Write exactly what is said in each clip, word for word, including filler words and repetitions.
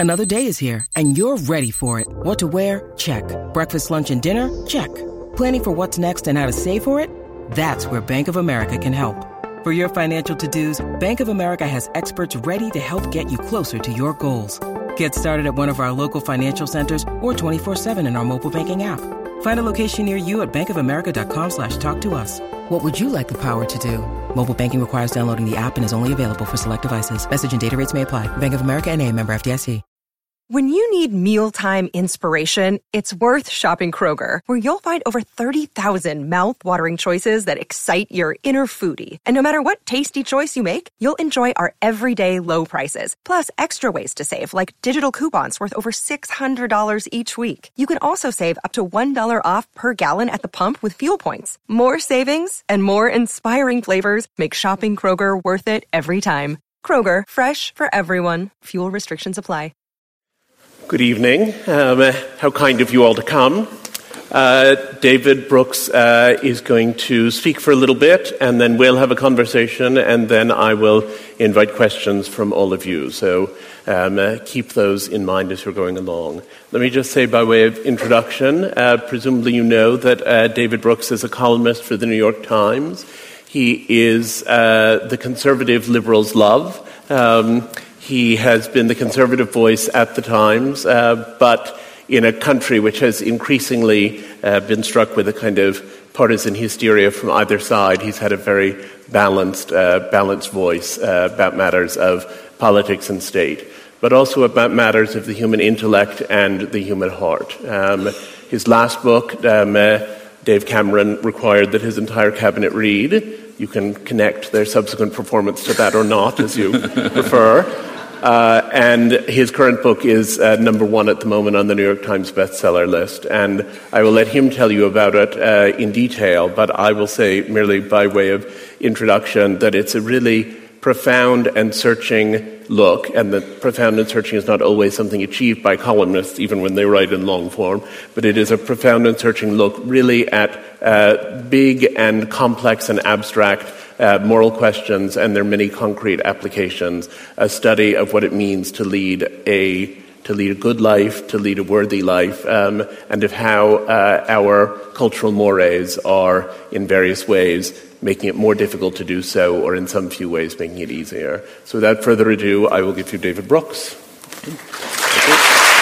Another day is here, and you're ready for it. What to wear? Check. Breakfast, lunch, and dinner? Check. Planning for what's next and how to save for it? That's where Bank of America can help. For your financial to-dos, Bank of America has experts ready to help get you closer to your goals. Get started at one of our local financial centers or twenty-four seven in our mobile banking app. Find a location near you at bankofamerica.com slash talk to us. What would you like the power to do? Mobile banking requires downloading the app and is only available for select devices. Message and data rates may apply. Bank of America N A, member F D I C. When you need mealtime inspiration, it's worth shopping Kroger, where you'll find over thirty thousand mouth-watering choices that excite your inner foodie. And no matter what tasty choice you make, you'll enjoy our everyday low prices, plus extra ways to save, like digital coupons worth over six hundred dollars each week. You can also save up to one dollar off per gallon at the pump with fuel points. More savings and more inspiring flavors make shopping Kroger worth it every time. Kroger, fresh for everyone. Fuel restrictions apply. Good evening. Um, how kind of you all to come. Uh, David Brooks uh, is going to speak for a little bit, and then we'll have a conversation, and then I will invite questions from all of you. So um, uh, keep those in mind as you're going along. Let me just say by way of introduction, uh, presumably you know that uh, David Brooks is a columnist for the New York Times. He is uh, the conservative liberals' love. Um, He has been the conservative voice at the Times, uh, but in a country which has increasingly uh, been struck with a kind of partisan hysteria from either side, he's had a very balanced, uh, balanced voice uh, about matters of politics and state, but also about matters of the human intellect and the human heart. Um, his last book, um, uh, Dave Cameron required that his entire cabinet read. You can connect their subsequent performance to that or not, as you prefer. Uh, and his current book is uh, number one at the moment on the New York Times bestseller list. And I will let him tell you about it uh, in detail, but I will say merely by way of introduction that it's a really profound and searching look, and that profound and searching is not always something achieved by columnists, even when they write in long form, but it is a profound and searching look really at uh, big and complex and abstract Uh, moral questions and their many concrete applications, a study of what it means to lead a to lead a good life, to lead a worthy life, um, and of how uh, our cultural mores are, in various ways, making it more difficult to do so, or in some few ways, making it easier. So without further ado, I will give you David Brooks. Thank you.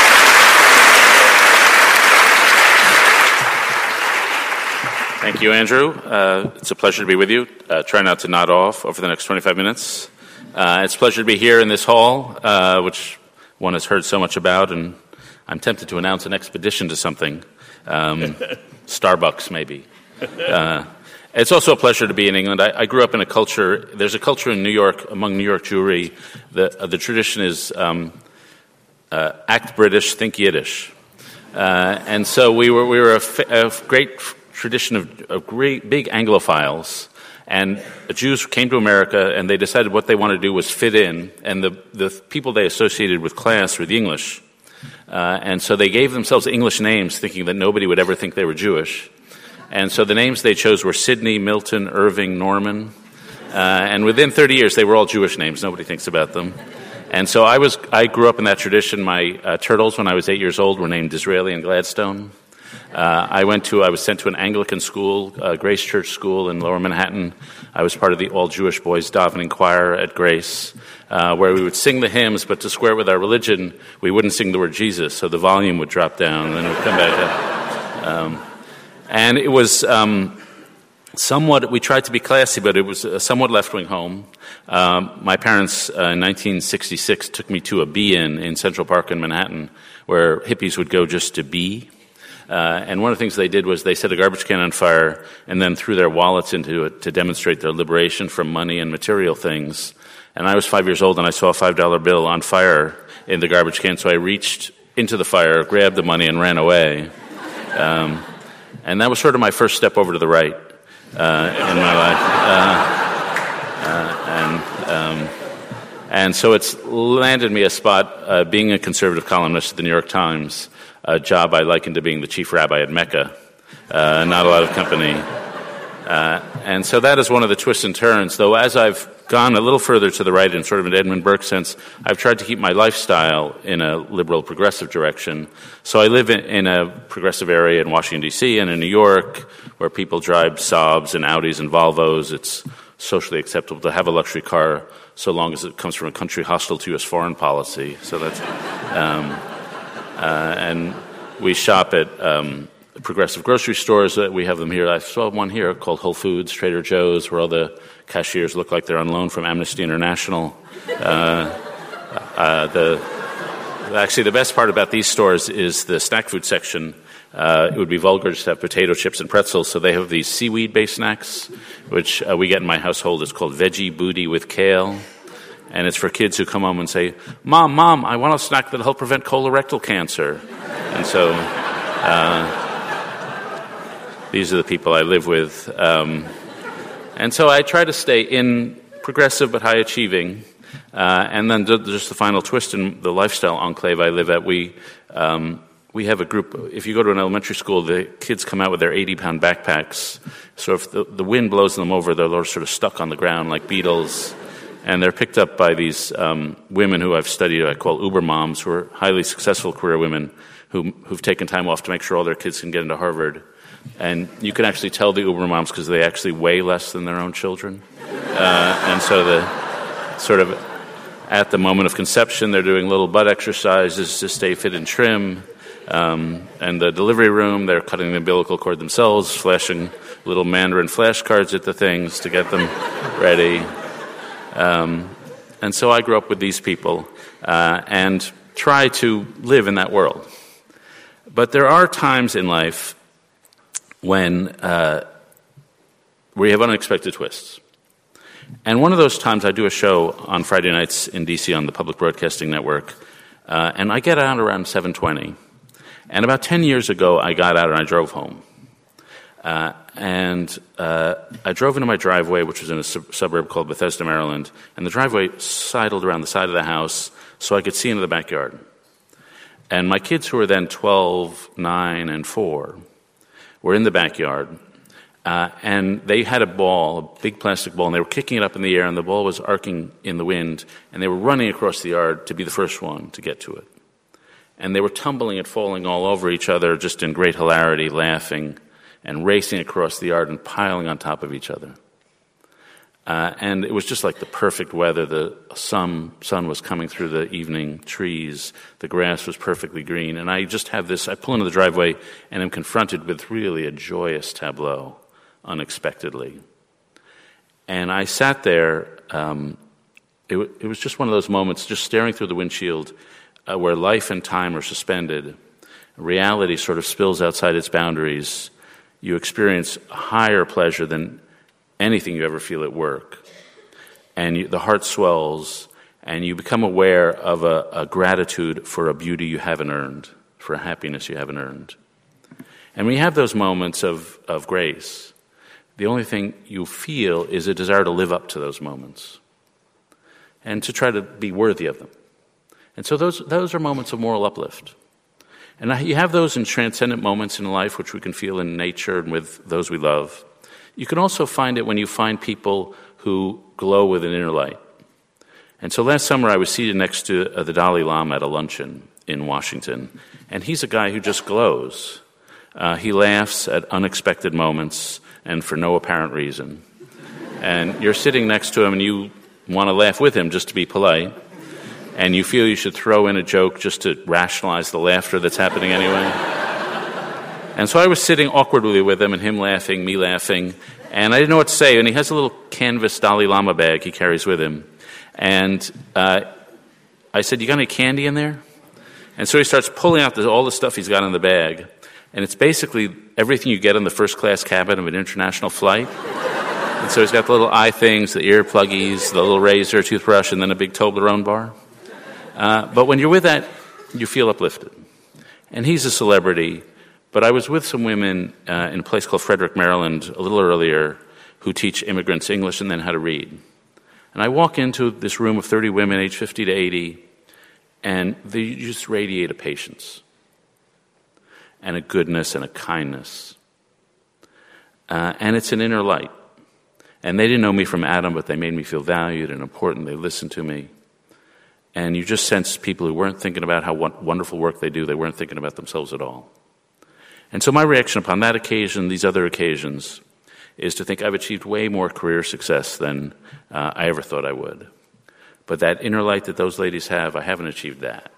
Thank you, Andrew. Uh, it's a pleasure to be with you. Uh, try not to nod off over the next twenty-five minutes. Uh, it's a pleasure to be here in this hall, uh, which one has heard so much about, and I'm tempted to announce an expedition to something. Um, Starbucks, maybe. Uh, it's also a pleasure to be in England. I, I grew up in a culture, there's a culture in New York, among New York Jewry, the, uh, the tradition is um, uh, act British, think Yiddish. Uh, and so we were, we were a, fa- a great tradition of, of great big Anglophiles, and Jews came to America and they decided what they wanted to do was fit in, and the, the people they associated with class were the English. Uh, and so they gave themselves English names thinking that nobody would ever think they were Jewish. And so the names they chose were Sidney, Milton, Irving, Norman. Uh, and within thirty years they were all Jewish names. Nobody thinks about them. And so I was I grew up in that tradition. My uh, turtles, when I was eight years old, were named Disraeli and Gladstone. Uh, I went to, I was sent to an Anglican school, uh, Grace Church School in Lower Manhattan. I was part of the all-Jewish boys davening choir at Grace, uh, where we would sing the hymns, but to square with our religion, we wouldn't sing the word Jesus, so the volume would drop down, and then it would come back up. Um, and it was um, somewhat, we tried to be classy, but it was a somewhat left-wing home. Um, my parents, uh, in nineteen sixty-six, took me to a be-in in Central Park in Manhattan, where hippies would go just to be. Uh, and one of the things they did was they set a garbage can on fire and then threw their wallets into it to demonstrate their liberation from money and material things. And I was five years old and I saw a five dollar bill on fire in the garbage can, so I reached into the fire, grabbed the money, and ran away. Um, and that was sort of my first step over to the right uh, in my life. Uh, uh, and um, and so it's landed me a spot uh, being a conservative columnist at the New York Times, a job I likened to being the chief rabbi at Mecca. Uh, not a lot of company. Uh, and so that is one of the twists and turns, though as I've gone a little further to the right in sort of an Edmund Burke sense. I've tried to keep my lifestyle in a liberal progressive direction. So I live in, in a progressive area in Washington, D C and in New York where people drive Saabs and Audis and Volvos. It's socially acceptable to have a luxury car so long as it comes from a country hostile to U S foreign policy. So that's, um, uh, and we shop at um, progressive grocery stores. Uh, we have them here. I saw one here called Whole Foods, Trader Joe's, where all the cashiers look like they're on loan from Amnesty International. Uh, uh, the actually the best part about these stores is the snack food section. Uh, it would be vulgar just to have potato chips and pretzels, so they have these seaweed-based snacks, which uh, we get in my household. It's called Veggie Booty with Kale, and it's for kids who come home and say, "Mom, Mom, I want a snack that'll help prevent colorectal cancer." And so uh, these are the people I live with. Um, and so I try to stay in progressive but high-achieving. Uh, and then just the final twist in the lifestyle enclave I live at, we... Um, We have a group, if you go to an elementary school, the kids come out with their eighty-pound backpacks. So if the, the wind blows them over, they're sort of stuck on the ground like beetles. And they're picked up by these um, women who I've studied, I call Uber moms, who are highly successful career women who, who've taken time off to make sure all their kids can get into Harvard. And you can actually tell the Uber moms because they actually weigh less than their own children. Uh, and so the sort of at the moment of conception, they're doing little butt exercises to stay fit and trim. Um, and the delivery room, they're cutting the umbilical cord themselves, flashing little Mandarin flashcards at the things to get them ready. Um, and so I grew up with these people uh, and try to live in that world. But there are times in life when uh, we have unexpected twists. And one of those times I do a show on Friday nights in D C on the Public Broadcasting Network, uh, and I get out around seven twenty. And about ten years ago, I got out and I drove home. Uh, and uh, I drove into my driveway, which was in a sub- suburb called Bethesda, Maryland, and the driveway sidled around the side of the house so I could see into the backyard. And my kids, who were then twelve, nine, and four, were in the backyard, uh, and they had a ball, a big plastic ball, and they were kicking it up in the air, and the ball was arcing in the wind, and they were running across the yard to be the first one to get to it. And they were tumbling and falling all over each other just in great hilarity, laughing and racing across the yard and piling on top of each other. Uh, and it was just like the perfect weather. The sun, sun was coming through the evening trees. The grass was perfectly green. And I just have this, I pull into the driveway and am confronted with really a joyous tableau, unexpectedly. And I sat there, um, it, w- it was just one of those moments, just staring through the windshield, Uh, where life and time are suspended, reality sort of spills outside its boundaries. You experience higher pleasure than anything you ever feel at work. And you, the heart swells, and you become aware of a, a gratitude for a beauty you haven't earned, for a happiness you haven't earned. And when you have those moments of, of grace, the only thing you feel is a desire to live up to those moments and to try to be worthy of them. And so those those are moments of moral uplift. And you have those in transcendent moments in life, which we can feel in nature and with those we love. You can also find it when you find people who glow with an inner light. And so last summer I was seated next to uh, the Dalai Lama at a luncheon in Washington. And he's a guy who just glows. Uh, he laughs at unexpected moments and for no apparent reason. And you're sitting next to him and you want to laugh with him just to be polite. And you feel you should throw in a joke just to rationalize the laughter that's happening anyway. And so I was sitting awkwardly with him, and him laughing, me laughing, and I didn't know what to say. And he has a little canvas Dalai Lama bag he carries with him. And uh, I said, "You got any candy in there?" And so he starts pulling out the, all the stuff he's got in the bag. And it's basically everything you get in the first-class cabin of an international flight. And so he's got the little eye things, the ear pluggies, the little razor, toothbrush, and then a big Toblerone bar. Uh, but when you're with that, you feel uplifted. And he's a celebrity, but I was with some women uh, in a place called Frederick, Maryland, a little earlier, who teach immigrants English and then how to read. And I walk into this room of thirty women, age fifty to eighty, and they just radiate a patience and a goodness and a kindness. Uh, and it's an inner light. And they didn't know me from Adam, but they made me feel valued and important. They listened to me. And you just sensed people who weren't thinking about how wonderful work they do. They weren't thinking about themselves at all. And so my reaction upon that occasion, these other occasions, is to think I've achieved way more career success than uh, I ever thought I would. But that inner light that those ladies have, I haven't achieved that.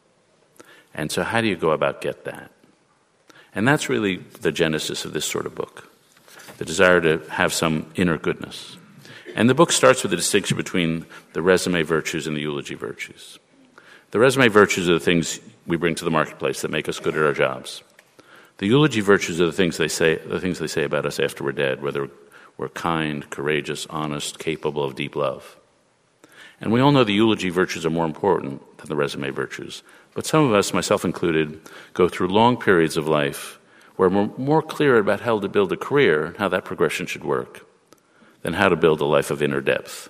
And so how do you go about get that? And that's really the genesis of this sort of book, the desire to have some inner goodness. And the book starts with a distinction between the resume virtues and the eulogy virtues. The resume virtues are the things we bring to the marketplace that make us good at our jobs. The eulogy virtues are the things they say, the things they say about us after we're dead, whether we're kind, courageous, honest, capable of deep love. And we all know the eulogy virtues are more important than the resume virtues. But some of us, myself included, go through long periods of life where we're more clear about how to build a career and how that progression should work than how to build a life of inner depth.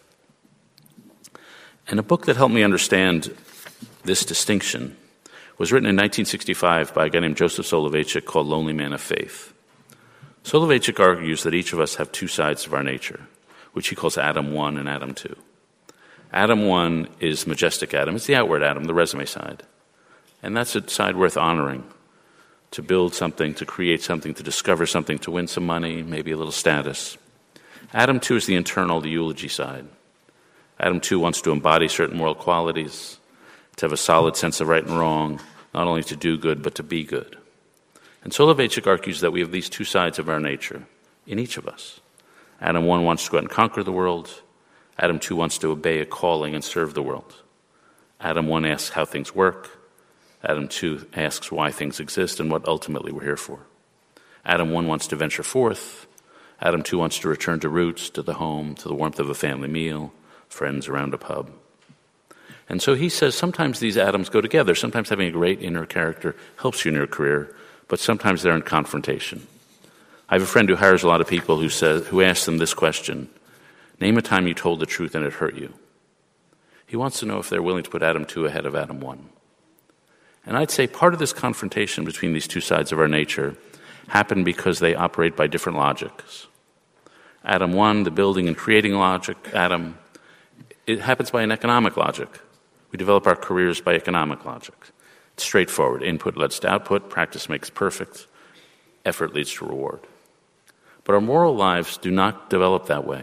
And a book that helped me understand this distinction was written in nineteen sixty-five by a guy named Joseph Soloveitchik called Lonely Man of Faith. Soloveitchik argues that each of us have two sides of our nature, which he calls Adam one and Adam two. Adam one is majestic Adam. It's the outward Adam, the resume side. And that's a side worth honoring, to build something, to create something, to discover something, to win some money, maybe a little status. Adam two is the internal, the eulogy side. Adam two wants to embody certain moral qualities, to have a solid sense of right and wrong, not only to do good, but to be good. And Soloveitchik argues that we have these two sides of our nature in each of us. Adam one wants to go out and conquer the world. Adam two wants to obey a calling and serve the world. Adam one asks how things work. Adam two asks why things exist and what ultimately we're here for. Adam one wants to venture forth. Adam two wants to return to roots, to the home, to the warmth of a family meal, friends around a pub. And so he says sometimes these atoms go together. Sometimes having a great inner character helps you in your career, but sometimes they're in confrontation. I have a friend who hires a lot of people who says, who asks them this question: name a time you told the truth and it hurt you. He wants to know if they're willing to put Adam two ahead of Adam one. And I'd say part of this confrontation between these two sides of our nature happened because they operate by different logics. Adam one, the building and creating logic. Adam, it happens by an economic logic. We develop our careers by economic logic. It's straightforward. Input leads to output. Practice makes perfect. Effort leads to reward. But our moral lives do not develop that way.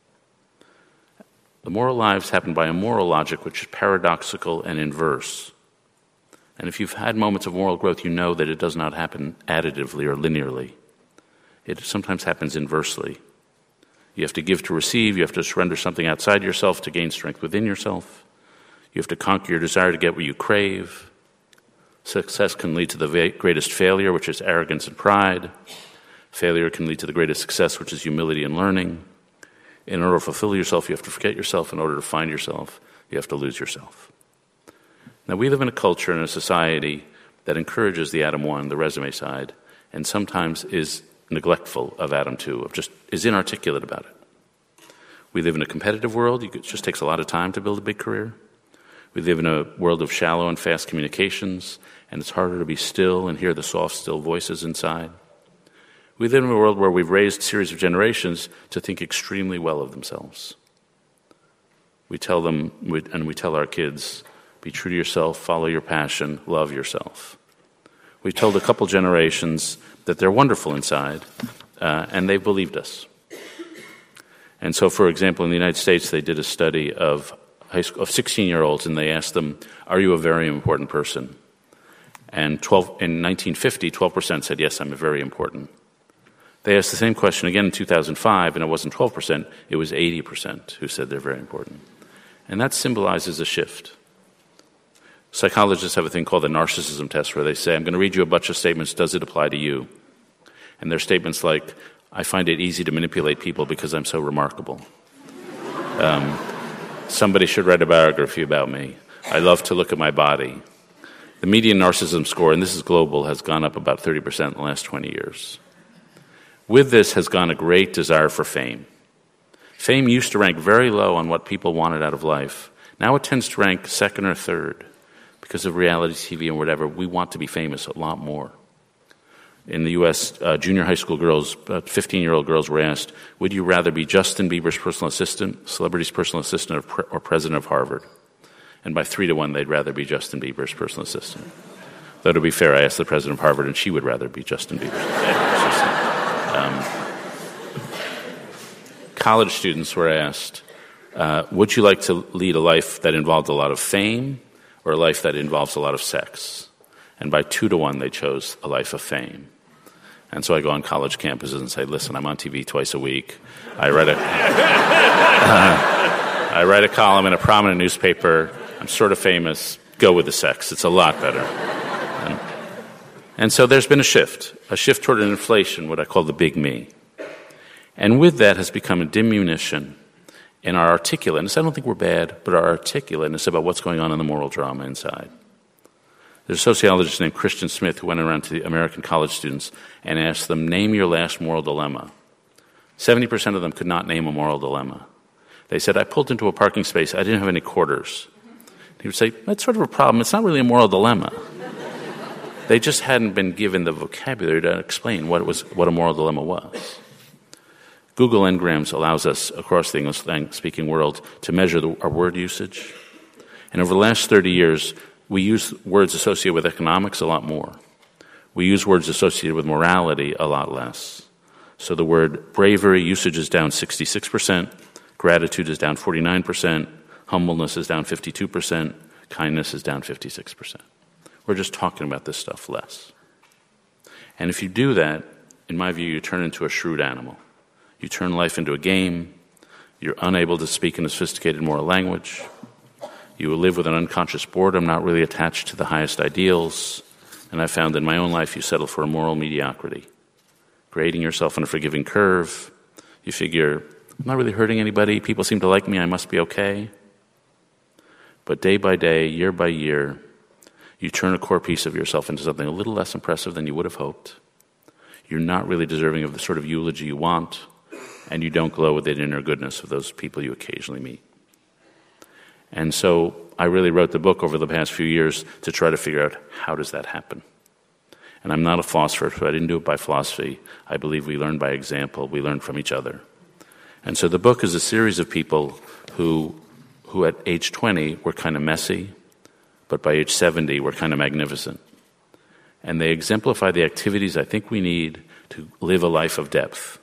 The moral lives happen by a moral logic which is paradoxical and inverse. And if you've had moments of moral growth, you know that it does not happen additively or linearly. It sometimes happens inversely. You have to give to receive. You have to surrender something outside yourself to gain strength within yourself. You have to conquer your desire to get what you crave. Success can lead to the greatest failure, which is arrogance and pride. Failure can lead to the greatest success, which is humility and learning. In order to fulfill yourself, you have to forget yourself. In order to find yourself, you have to lose yourself. Now, we live in a culture and a society that encourages the Adam one, the resume side, and sometimes is neglectful of Adam two, of just is inarticulate about it. We live in a competitive world. It just takes a lot of time to build a big career. We live in a world of shallow and fast communications, and it's harder to be still and hear the soft, still voices inside. We live in a world where we've raised a series of generations to think extremely well of themselves. We tell them, and we tell our kids, be true to yourself, follow your passion, love yourself. We've told a couple generations that they're wonderful inside, uh, and they've believed us. And so, for example, in the United States, they did a study of high school, of sixteen-year-olds, and they asked them, are you a very important person? And twelve, in nineteen fifty, twelve percent said, yes, I'm very important. They asked the same question again in two thousand five, and it wasn't twelve percent, it was eighty percent who said they're very important. And that symbolizes a shift. Psychologists have a thing called the narcissism test, where they say, I'm going to read you a bunch of statements, does it apply to you? And they're statements like, I find it easy to manipulate people because I'm so remarkable. Um, somebody should write a biography about me. I love to look at my body. The median narcissism score, and this is global, has gone up about thirty percent in the last twenty years. With this has gone a great desire for fame. Fame used to rank very low on what people wanted out of life. Now it tends to rank second or third. Because of reality T V and whatever, we want to be famous a lot more. In the U S, uh, junior high school girls, uh, fifteen-year-old girls were asked, would you rather be Justin Bieber's personal assistant, celebrity's personal assistant, or, pre- or president of Harvard? And by three to one, they'd rather be Justin Bieber's personal assistant. Though to be fair, I asked the president of Harvard, and she would rather be Justin Bieber's assistant. Um, college students were asked, uh, would you like to lead a life that involved a lot of fame or a life that involves a lot of sex? And by two to one, they chose a life of fame. And so I go on college campuses and say, listen, I'm on T V twice a week. I write a, uh, I write a column in a prominent newspaper. I'm sort of famous. Go with the sex. It's a lot better. And, and so there's been a shift, a shift toward an inflation, what I call the big me. And with that has become a diminution in our articulateness. I don't think we're bad, but our articulateness about what's going on in the moral drama inside. There's a sociologist named Christian Smith who went around to the American college students and asked them, name your last moral dilemma. seventy percent of them could not name a moral dilemma. They said, I pulled into a parking space. I didn't have any quarters. He would say, that's sort of a problem. It's not really a moral dilemma. They just hadn't been given the vocabulary to explain what it was, what a moral dilemma was. Google Ngrams allows us across the English-speaking world to measure the, our word usage. And over the last thirty years, we use words associated with economics a lot more. We use words associated with morality a lot less. So the word bravery usage is down sixty-six percent, gratitude is down forty-nine percent, humbleness is down fifty-two percent, kindness is down fifty-six percent. We're just talking about this stuff less. And if you do that, in my view, you turn into a shrewd animal. You turn life into a game. You're unable to speak in a sophisticated moral language. You will live with an unconscious boredom, not really attached to the highest ideals. And I found in my own life you settle for a moral mediocrity. Grading yourself on a forgiving curve. You figure, I'm not really hurting anybody. People seem to like me. I must be okay. But day by day, year by year, you turn a core piece of yourself into something a little less impressive than you would have hoped. You're not really deserving of the sort of eulogy you want, and you don't glow with the inner goodness of those people you occasionally meet. And so I really wrote the book over the past few years to try to figure out how does that happen. And I'm not a philosopher, so I didn't do it by philosophy. I believe we learn by example. We learn from each other. And so the book is a series of people who, who at age twenty were kind of messy, but by age seventy were kind of magnificent. And they exemplify the activities I think we need to live a life of depth.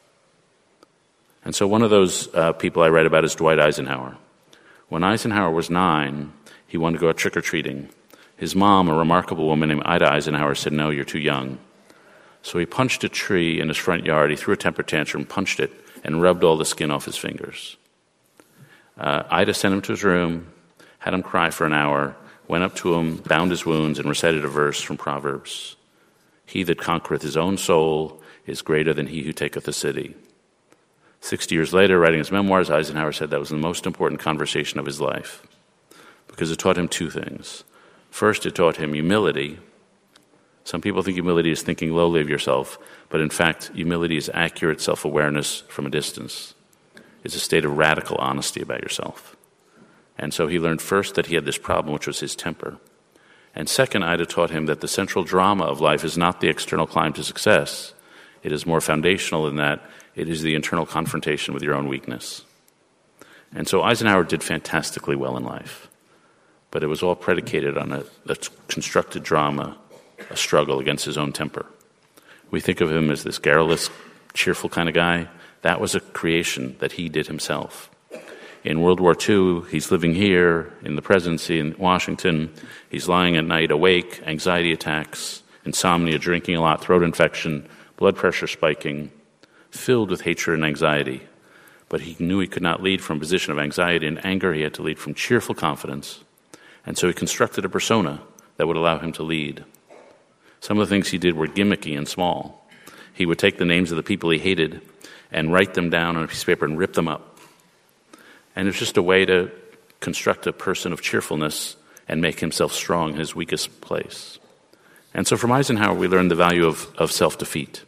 And so one of those uh, people I write about is Dwight Eisenhower. When Eisenhower was nine, he wanted to go out trick-or-treating. His mom, a remarkable woman named Ida Eisenhower, said, no, you're too young. So he punched a tree in his front yard. He threw a temper tantrum, punched it, and rubbed all the skin off his fingers. Uh, Ida sent him to his room, had him cry for an hour, went up to him, bound his wounds, and recited a verse from Proverbs. He that conquereth his own soul is greater than he who taketh a city. Sixty years later, writing his memoirs, Eisenhower said that was the most important conversation of his life because it taught him two things. First, it taught him humility. Some people think humility is thinking lowly of yourself, but in fact, humility is accurate self-awareness from a distance. It's a state of radical honesty about yourself. And so he learned first that he had this problem, which was his temper. And second, Ida taught him that the central drama of life is not the external climb to success. It is more foundational than that. It is the internal confrontation with your own weakness. And so Eisenhower did fantastically well in life. But it was all predicated on a, a constructed drama, a struggle against his own temper. We think of him as this garrulous, cheerful kind of guy. That was a creation that he did himself. In World War Two, he's living here in the presidency in Washington. He's lying at night awake, anxiety attacks, insomnia, drinking a lot, throat infection, blood pressure spiking, filled with hatred and anxiety. But he knew he could not lead from a position of anxiety and anger. He had to lead from cheerful confidence. And so he constructed a persona that would allow him to lead. Some of the things he did were gimmicky and small. He would take the names of the people he hated and write them down on a piece of paper and rip them up. And it was just a way to construct a person of cheerfulness and make himself strong in his weakest place. And so from Eisenhower, we learned the value of, of self-defeat.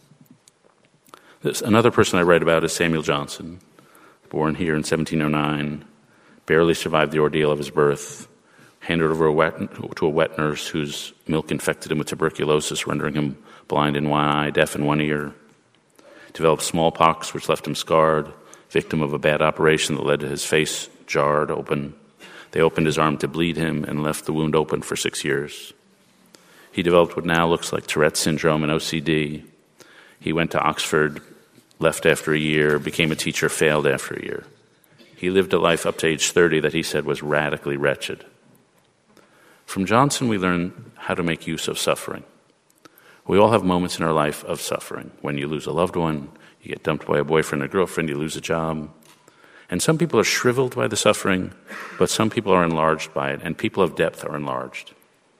This, another person I write about is Samuel Johnson, born here in seventeen oh nine, barely survived the ordeal of his birth, handed over a wet, to a wet nurse whose milk infected him with tuberculosis, rendering him blind in one eye, deaf in one ear. Developed smallpox, which left him scarred, victim of a bad operation that led to his face jarred open. They opened his arm to bleed him and left the wound open for six years. He developed what now looks like Tourette's syndrome and O C D. He went to Oxford, left after a year, became a teacher, failed after a year. He lived a life up to age thirty that he said was radically wretched. From Johnson, we learn how to make use of suffering. We all have moments in our life of suffering. When you lose a loved one, you get dumped by a boyfriend or girlfriend, you lose a job. And some people are shriveled by the suffering, but some people are enlarged by it, and people of depth are enlarged.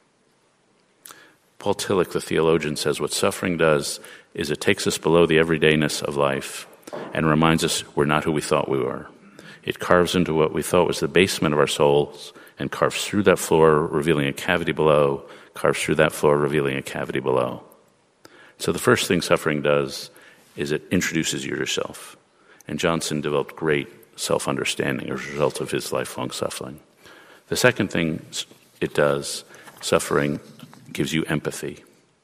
Paul Tillich, the theologian, says what suffering does is it takes us below the everydayness of life and reminds us we're not who we thought we were. It carves into what we thought was the basement of our souls and carves through that floor, revealing a cavity below, carves through that floor, revealing a cavity below. So the first thing suffering does is it introduces you to yourself. And Johnson developed great self-understanding as a result of his lifelong suffering. The second thing it does, suffering gives you empathy.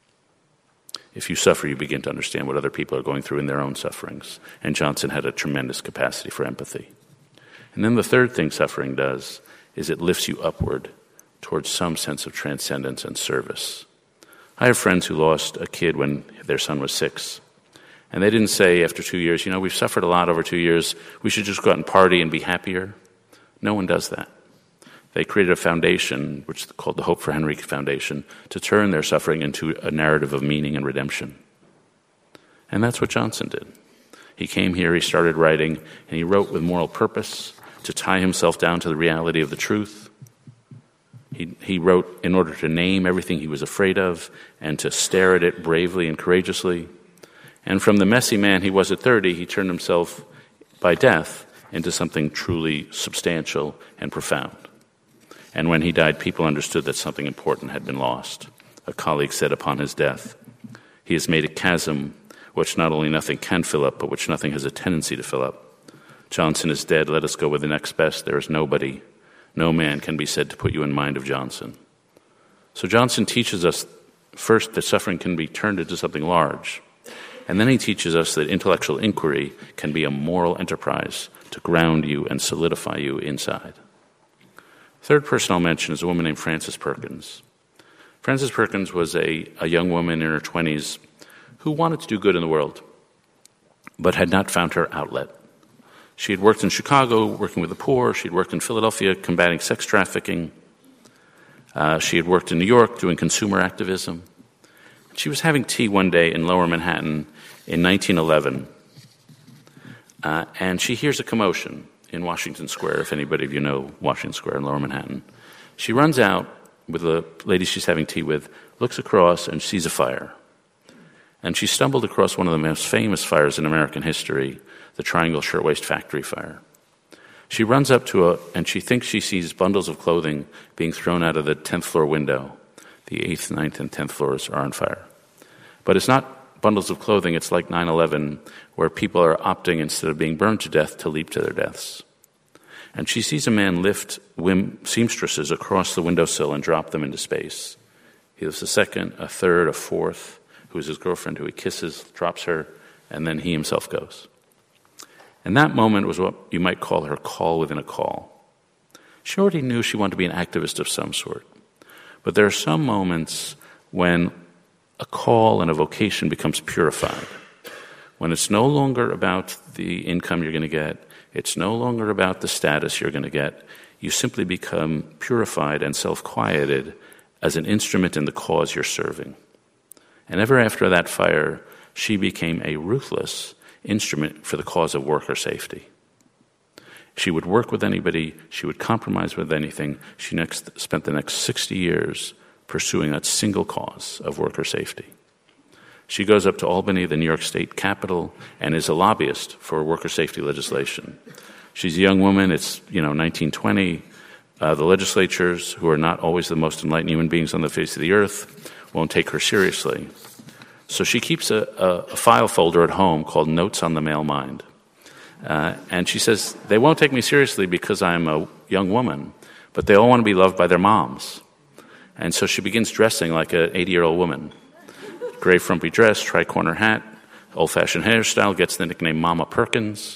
If you suffer, you begin to understand what other people are going through in their own sufferings. And Johnson had a tremendous capacity for empathy. And then the third thing suffering does is it lifts you upward towards some sense of transcendence and service. I have friends who lost a kid when their son was six. And they didn't say after two years, you know, we've suffered a lot over two years. We should just go out and party and be happier. No one does that. They created a foundation, which is called the Hope for Henrique Foundation, to turn their suffering into a narrative of meaning and redemption. And that's what Johnson did. He came here, he started writing, and he wrote with moral purpose to tie himself down to the reality of the truth. He, he wrote in order to name everything he was afraid of and to stare at it bravely and courageously. And from the messy man he was at thirty, he turned himself by death into something truly substantial and profound. And when he died, people understood that something important had been lost. A colleague said upon his death, "He has made a chasm which not only nothing can fill up, but which nothing has a tendency to fill up. Johnson is dead. Let us go with the next best. There is nobody. No man can be said to put you in mind of Johnson." So Johnson teaches us, first, that suffering can be turned into something large. And then he teaches us that intellectual inquiry can be a moral enterprise to ground you and solidify you inside. Third person I'll mention is a woman named Frances Perkins. Frances Perkins was a, a young woman in her twenties who wanted to do good in the world, but had not found her outlet. She had worked in Chicago working with the poor. She had worked in Philadelphia combating sex trafficking. Uh, she had worked in New York doing consumer activism. She was having tea one day in Lower Manhattan in nineteen eleven, uh, and she hears a commotion in Washington Square, if anybody of you know Washington Square in Lower Manhattan. She runs out with the lady she's having tea with, looks across, and sees a fire. And she stumbled across one of the most famous fires in American history, the Triangle Shirtwaist Factory fire. She runs up to a, and she thinks she sees bundles of clothing being thrown out of the tenth floor window. The eighth, ninth, and tenth floors are on fire. But it's not bundles of clothing, it's like nine eleven, where people are opting, instead of being burned to death, to leap to their deaths. And she sees a man lift whim, seamstresses across the windowsill and drop them into space. He lifts a second, a third, a fourth, who is his girlfriend, who he kisses, drops her, and then he himself goes. And that moment was what you might call her call within a call. She already knew she wanted to be an activist of some sort. But there are some moments when a call and a vocation becomes purified. When it's no longer about the income you're going to get, it's no longer about the status you're going to get, you simply become purified and self-quieted as an instrument in the cause you're serving. And ever after that fire, she became a ruthless instrument for the cause of worker safety. She would work with anybody. She would compromise with anything. She next spent the next sixty years pursuing that single cause of worker safety. She goes up to Albany, the New York State capital, and is a lobbyist for worker safety legislation. She's a young woman. It's, you know, nineteen twenty. Uh, the legislatures, who are not always the most enlightened human beings on the face of the earth, won't take her seriously. So she keeps a, a, a file folder at home called Notes on the Male Mind. Uh, and she says, they won't take me seriously because I'm a young woman, but they all want to be loved by their moms. And so she begins dressing like an eighty-year-old woman. Gray frumpy dress, tri-corner hat, old-fashioned hairstyle, gets the nickname Mama Perkins,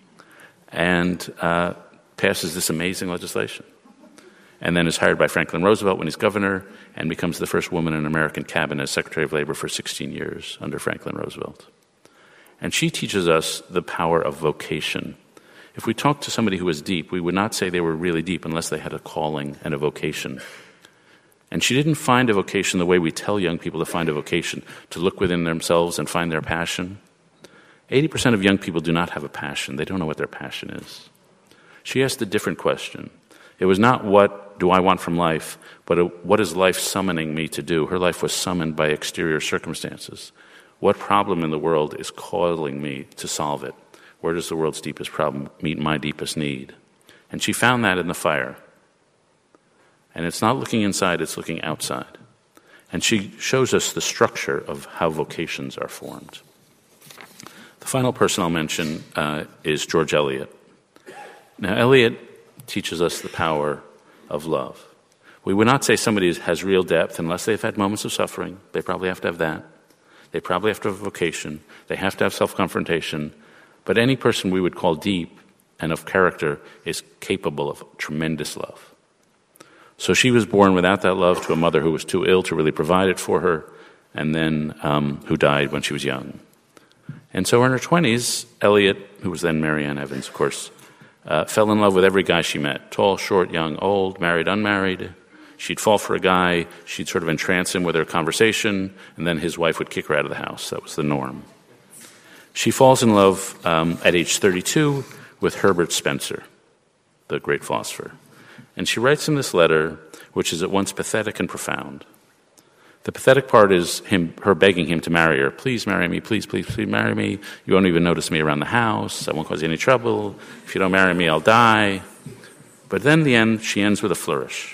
and uh, passes this amazing legislation. And then is hired by Franklin Roosevelt when he's governor and becomes the first woman in American cabinet as Secretary of Labor for sixteen years under Franklin Roosevelt. And she teaches us the power of vocation. If we talk to somebody who is deep, we would not say they were really deep unless they had a calling and a vocation. And she didn't find a vocation the way we tell young people to find a vocation, to look within themselves and find their passion. eighty percent of young people do not have a passion. They don't know what their passion is. She asked a different question. It was not what do I want from life, but a, what is life summoning me to do? Her life was summoned by exterior circumstances. What problem in the world is calling me to solve it? Where does the world's deepest problem meet my deepest need? And she found that in the fire. And it's not looking inside, it's looking outside. And she shows us the structure of how vocations are formed. The final person I'll mention uh, is George Eliot. Now, Eliot teaches us the power of love. We would not say somebody has real depth unless they've had moments of suffering. They probably have to have that. They probably have to have a vocation. They have to have self-confrontation. But any person we would call deep and of character is capable of tremendous love. So she was born without that love to a mother who was too ill to really provide it for her, and then um, who died when she was young. And so in her twenties, Eliot, who was then Mary Ann Evans, of course, uh, fell in love with every guy she met. Tall, short, young, old, married, unmarried. She'd fall for a guy, she'd sort of entrance him with her conversation, and then his wife would kick her out of the house. That was the norm. She falls in love um, at age thirty-two with Herbert Spencer, the great philosopher. And she writes him this letter, which is at once pathetic and profound. The pathetic part is him, her begging him to marry her. Please marry me, please, please, please marry me. You won't even notice me around the house. I won't cause you any trouble. If you don't marry me, I'll die. But then the end, she ends with a flourish.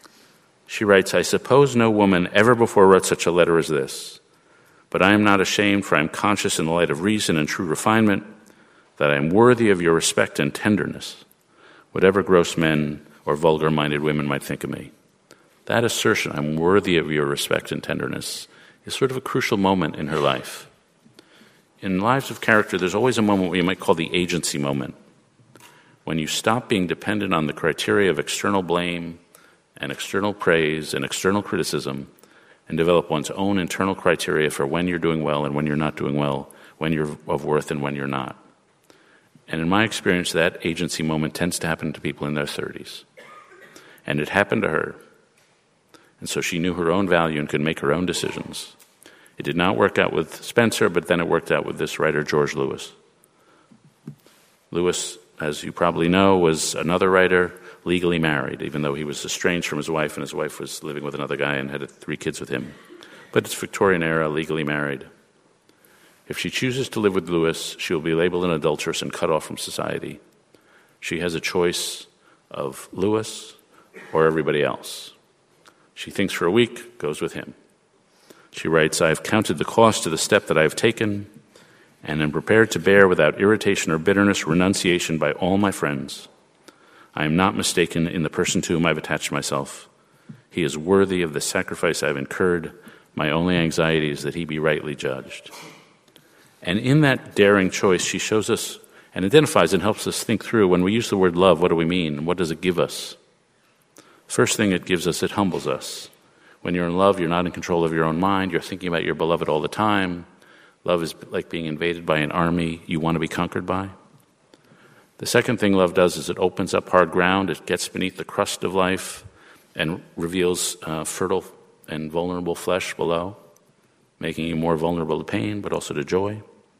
She writes, I suppose no woman ever before wrote such a letter as this, but I am not ashamed, for I am conscious in the light of reason and true refinement that I am worthy of your respect and tenderness, whatever gross men or vulgar-minded women might think of me. That assertion, I'm worthy of your respect and tenderness, is sort of a crucial moment in her life. In lives of character, there's always a moment what you might call the agency moment, when you stop being dependent on the criteria of external blame and external praise and external criticism, and develop one's own internal criteria for when you're doing well and when you're not doing well, when you're of worth and when you're not. And in my experience, that agency moment tends to happen to people in their thirties. And it happened to her. And so she knew her own value and could make her own decisions. It did not work out with Spencer, but then it worked out with this writer, George Lewis. Lewis, as you probably know, was another writer, legally married, even though he was estranged from his wife and his wife was living with another guy and had three kids with him. But it's Victorian era, legally married. If she chooses to live with Lewis, she will be labeled an adulteress and cut off from society. She has a choice of Lewis or everybody else. She thinks for a week, goes with him. She writes, I have counted the cost of the step that I have taken and am prepared to bear without irritation or bitterness renunciation by all my friends. I am not mistaken in the person to whom I have attached myself. He is worthy of the sacrifice I have incurred. My only anxiety is that he be rightly judged. And in that daring choice, she shows us and identifies and helps us think through, when we use the word love, what do we mean? What does it give us? First thing it gives us, it humbles us. When you're in love, you're not in control of your own mind. You're thinking about your beloved all the time. Love is like being invaded by an army you want to be conquered by. The second thing love does is it opens up hard ground. It gets beneath the crust of life and reveals uh, fertile and vulnerable flesh below, making you more vulnerable to pain, but also to joy.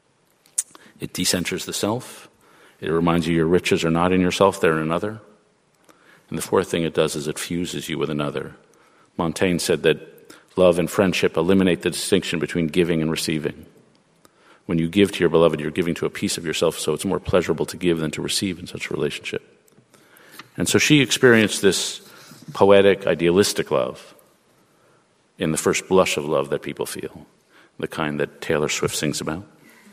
It decenters the self. It reminds you your riches are not in yourself, they're in another. And the fourth thing it does is it fuses you with another. Montaigne said that love and friendship eliminate the distinction between giving and receiving. When you give to your beloved, you're giving to a piece of yourself, so it's more pleasurable to give than to receive in such a relationship. And so she experienced this poetic, idealistic love in the first blush of love that people feel, the kind that Taylor Swift sings about.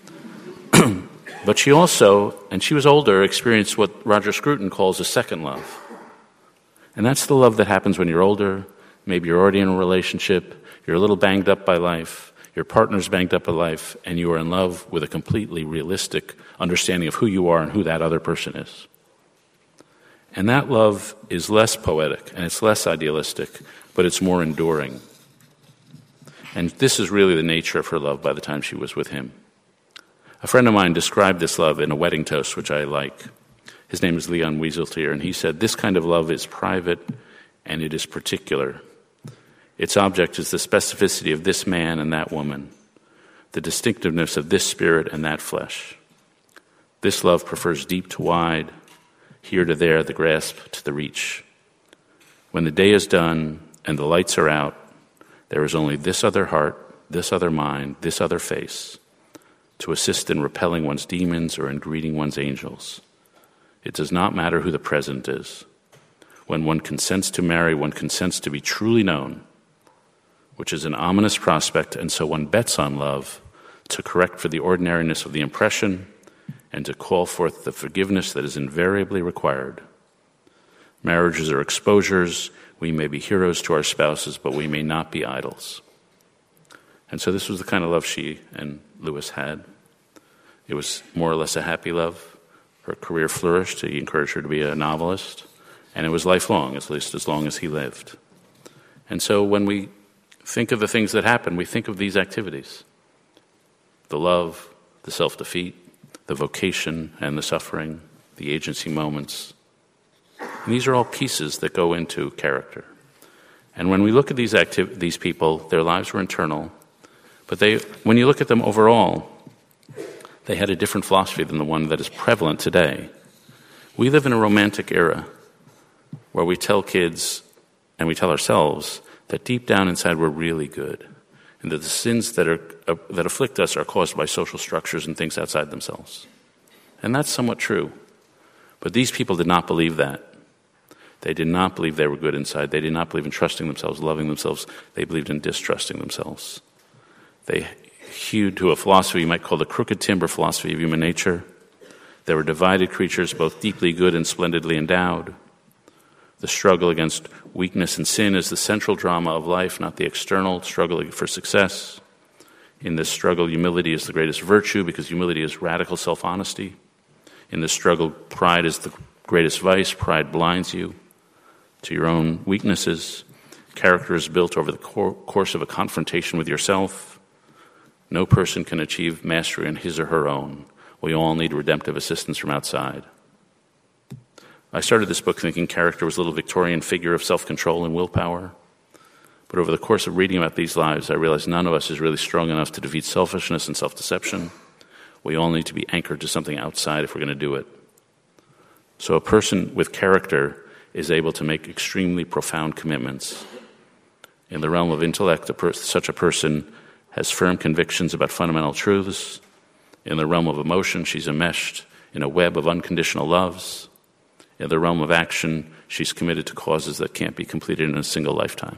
But she also, and she was older, experienced what Roger Scruton calls a second love. And that's the love that happens when you're older. Maybe you're already in a relationship, you're a little banged up by life, your partner's banged up by life, and you are in love with a completely realistic understanding of who you are and who that other person is. And that love is less poetic and it's less idealistic, but it's more enduring. And this is really the nature of her love by the time she was with him. A friend of mine described this love in a wedding toast, which I like. His name is Leon Wieseltier, and he said, "This kind of love is private and it is particular. Its object is the specificity of this man and that woman, the distinctiveness of this spirit and that flesh. This love prefers deep to wide, here to there, the grasp to the reach. When the day is done and the lights are out, there is only this other heart, this other mind, this other face, to assist in repelling one's demons or in greeting one's angels. It does not matter who the present is. When one consents to marry, one consents to be truly known, which is an ominous prospect, and so one bets on love to correct for the ordinariness of the impression and to call forth the forgiveness that is invariably required. Marriages are exposures. We may be heroes to our spouses, but we may not be idols." And so this was the kind of love she and Lewis had. It was more or less a happy love. Her career flourished. He encouraged her to be a novelist. And it was lifelong, at least as long as he lived. And so when we think of the things that happen, we think of these activities. The love, the self-defeat, the vocation and the suffering, the agency moments. And these are all pieces that go into character. And when we look at these activ- these people, their lives were internal. But they, when you look at them overall, they had a different philosophy than the one that is prevalent today. We live in a romantic era where we tell kids, and we tell ourselves, that deep down inside we're really good, and that the sins that are uh, that afflict us are caused by social structures and things outside themselves. And that's somewhat true. But these people did not believe that. They did not believe they were good inside. They did not believe in trusting themselves, loving themselves. They believed in distrusting themselves. They hewed to a philosophy you might call the crooked timber philosophy of human nature. They were divided creatures, both deeply good and splendidly endowed. The struggle against weakness and sin is the central drama of life, not the external struggle for success. In this struggle, humility is the greatest virtue because humility is radical self-honesty. In this struggle, pride is the greatest vice. Pride blinds you to your own weaknesses. Character is built over the cor- course of a confrontation with yourself. No person can achieve mastery on his or her own. We all need redemptive assistance from outside. I started this book thinking character was a little Victorian figure of self-control and willpower. But over the course of reading about these lives, I realized none of us is really strong enough to defeat selfishness and self-deception. We all need to be anchored to something outside if we're going to do it. So a person with character is able to make extremely profound commitments. In the realm of intellect, a per- such a person has firm convictions about fundamental truths. In the realm of emotion, she's enmeshed in a web of unconditional loves. In the realm of action, she's committed to causes that can't be completed in a single lifetime.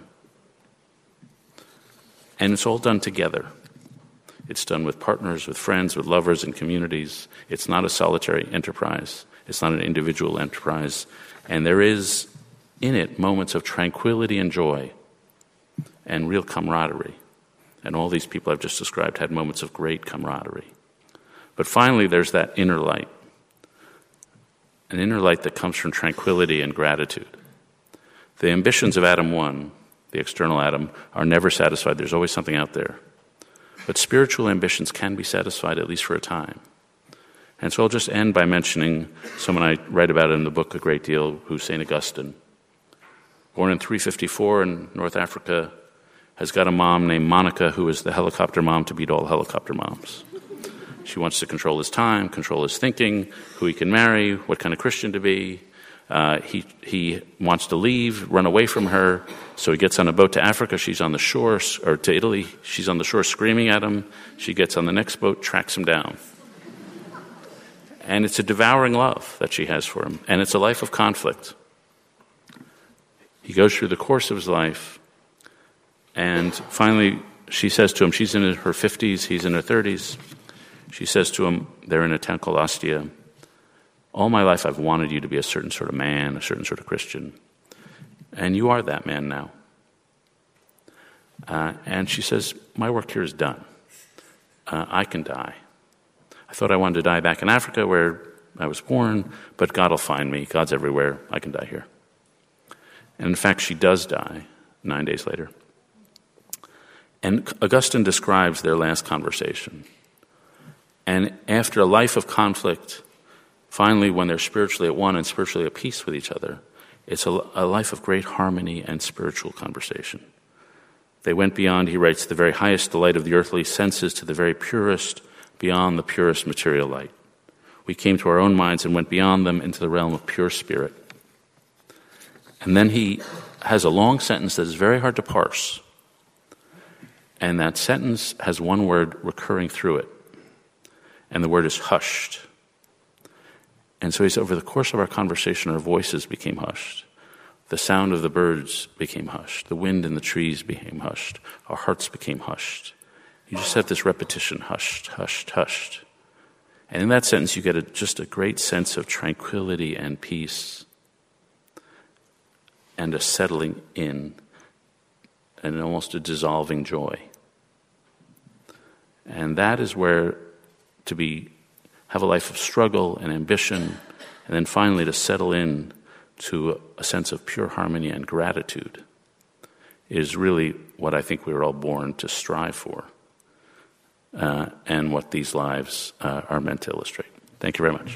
And it's all done together. It's done with partners, with friends, with lovers, and communities. It's not a solitary enterprise. It's not an individual enterprise. And there is in it moments of tranquility and joy and real camaraderie. And all these people I've just described had moments of great camaraderie. But finally, there's that inner light. An inner light that comes from tranquility and gratitude. The ambitions of Adam one, the external Adam, are never satisfied. There's always something out there. But spiritual ambitions can be satisfied, at least for a time. And so I'll just end by mentioning someone I write about in the book a great deal, who's Saint Augustine. Born in three fifty-four in North Africa, has got a mom named Monica who is the helicopter mom to beat all helicopter moms. She wants to control his time, control his thinking, who he can marry, what kind of Christian to be. Uh, he he wants to leave, run away from her, so he gets on a boat to Africa. She's on the shore, or to Italy. She's on the shore screaming at him. She gets on the next boat, tracks him down. And it's a devouring love that she has for him, and it's a life of conflict. He goes through the course of his life, and finally she says to him, she's in her fifties, he's in her thirties. She says to him, they're in a town called Ostia, all my life I've wanted you to be a certain sort of man, a certain sort of Christian. and you are that man now. Uh, and she says, my work here is done. Uh, I can die. I thought I wanted to die back in Africa where I was born, but God will find me. God's everywhere. I can die here. And in fact, she does die nine days later. And Augustine describes their last conversation. And after a life of conflict, finally, when they're spiritually at one and spiritually at peace with each other, it's a, a life of great harmony and spiritual conversation. They went beyond, he writes, the very highest delight of the earthly senses to the very purest, beyond the purest material light. We came to our own minds and went beyond them into the realm of pure spirit. And then he has a long sentence that is very hard to parse. And that sentence has one word recurring through it. And the word is hushed. And so he said, over the course of our conversation, our voices became hushed. The sound of the birds became hushed. The wind in the trees became hushed. Our hearts became hushed. You just have this repetition, hushed, hushed, hushed. And in that sentence, you get a, just a great sense of tranquility and peace and a settling in and almost a dissolving joy. And that is where to be have a life of struggle and ambition, and then finally to settle in to a sense of pure harmony and gratitude is really what I think we were all born to strive for, uh, and what these lives uh, are meant to illustrate. Thank you very much.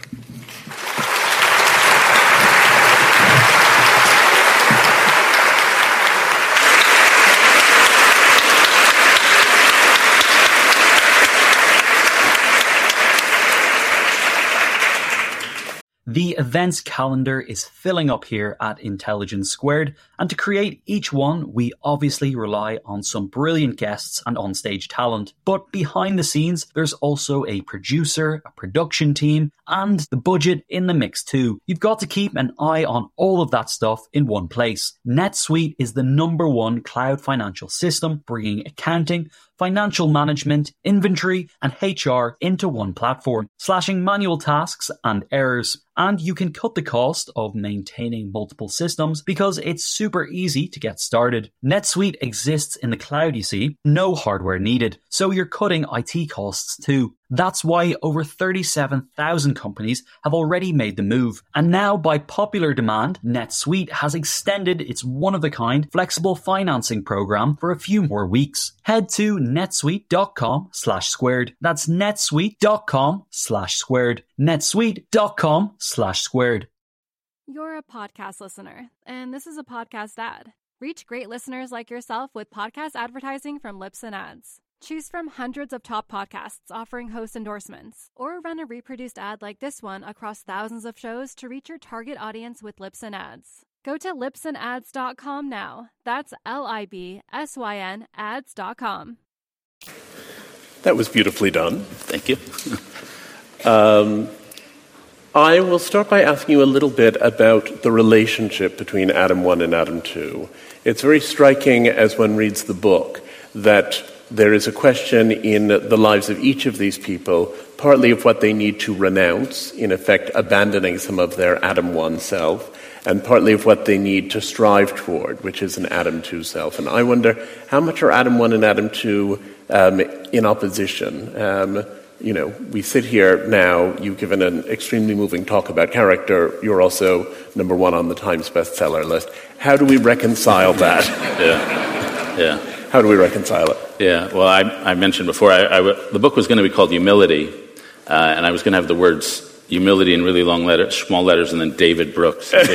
The events calendar is filling up here at Intelligence Squared, and to create each one, we obviously rely on some brilliant guests and onstage talent. But behind the scenes, there's also a producer, a production team, and the budget in the mix too. You've got to keep an eye on all of that stuff in one place. NetSuite is the number one cloud financial system, bringing accounting, financial management, inventory, and H R into one platform, slashing manual tasks and errors. And you can cut the cost of maintaining multiple systems because it's super easy to get started. NetSuite exists in the cloud, you see, no hardware needed, so you're cutting I T costs too. That's why over thirty-seven thousand companies have already made the move. And now, by popular demand, NetSuite has extended its one-of-a-kind flexible financing program for a few more weeks. Head to netsuite.com slash squared. That's netsuite.com slash squared. netsuite.com slash squared. You're a podcast listener, and this is a podcast ad. Reach great listeners like yourself with podcast advertising from Libsyn Ads. Choose from hundreds of top podcasts offering host endorsements, or run a reproduced ad like this one across thousands of shows to reach your target audience with Libsyn Ads. Go to libsyn ads dot com now. That's L I B S Y N ads dot com. That was beautifully done. Thank you. um, I will start by asking you a little bit about the relationship between Adam one and Adam two. It's very striking as one reads the book that there is a question in the lives of each of these people, partly of what they need to renounce, in effect abandoning some of their Adam one self, and partly of what they need to strive toward, which is an Adam two self. And I wonder, how much are Adam one and Adam two um, in opposition? Um, you know, we sit here now, you've given an extremely moving talk about character, you're also number one on the Times bestseller list. How do we reconcile that? Yeah, yeah. How do we reconcile it? Yeah, well, I, I mentioned before, I, I, the book was going to be called Humility, uh, and I was going to have the words humility in really long letters, small letters, and then David Brooks. um,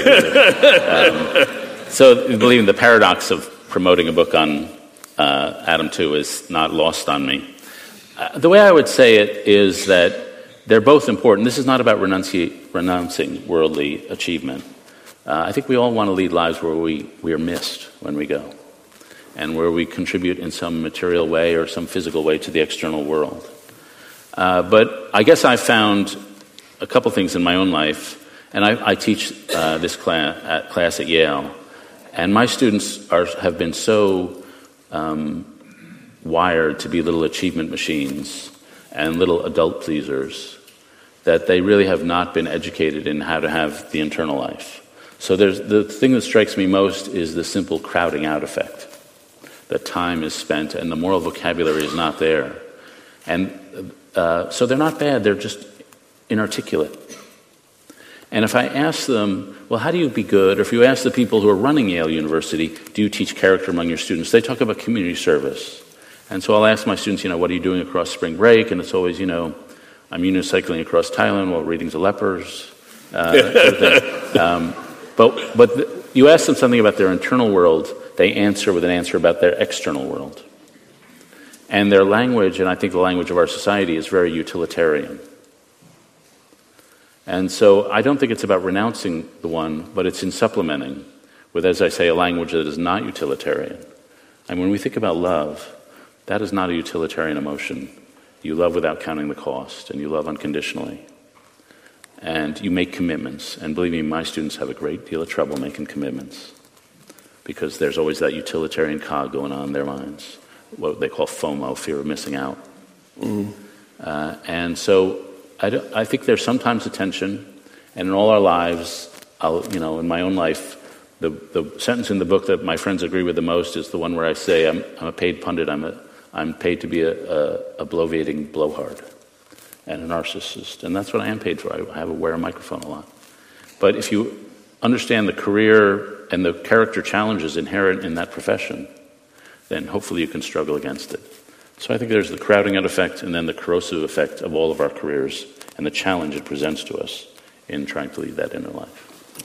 so, believing the paradox of promoting a book on uh, Adam two is not lost on me. Uh, the way I would say it is that they're both important. This is not about renunci- renouncing worldly achievement. Uh, I think we all want to lead lives where we, we are missed when we go, and where we contribute in some material way or some physical way to the external world. Uh, but I guess I found a couple things in my own life, and I, I teach uh, this class at, class at Yale, and my students are have been so um, wired to be little achievement machines and little adult pleasers that they really have not been educated in how to have the internal life. So there's the thing that strikes me most is the simple crowding out effect. That time is spent and the moral vocabulary is not there. And uh, so they're not bad, they're just inarticulate. And if I ask them, well, how do you be good? Or if you ask the people who are running Yale University, do you teach character among your students? They talk about community service. And so I'll ask my students, you know, what are you doing across spring break? And it's always, you know, I'm unicycling across Thailand while reading to lepers. Uh, sort of um, but but the, you ask them something about their internal world, they answer with an answer about their external world. And their language, and I think the language of our society, is very utilitarian. And so I don't think it's about renouncing the one, but it's in supplementing with, as I say, a language that is not utilitarian. And when we think about love, that is not a utilitarian emotion. You love without counting the cost, and you love unconditionally. And you make commitments. And believe me, my students have a great deal of trouble making commitments because there's always that utilitarian cog going on in their minds, what they call FOMO, fear of missing out. Mm. Uh, and so I, do, I think there's sometimes a tension, and in all our lives, I'll, you know, in my own life, the, the sentence in the book that my friends agree with the most is the one where I say, I'm, I'm a paid pundit, I'm, a, I'm paid to be a, a, a bloviating blowhard and a narcissist, and that's what I am paid for. I, I have to wear a microphone a lot. But if you understand the career and the character challenges inherent in that profession, then hopefully you can struggle against it. So I think there's the crowding out effect and then the corrosive effect of all of our careers and the challenge it presents to us in trying to lead that inner life.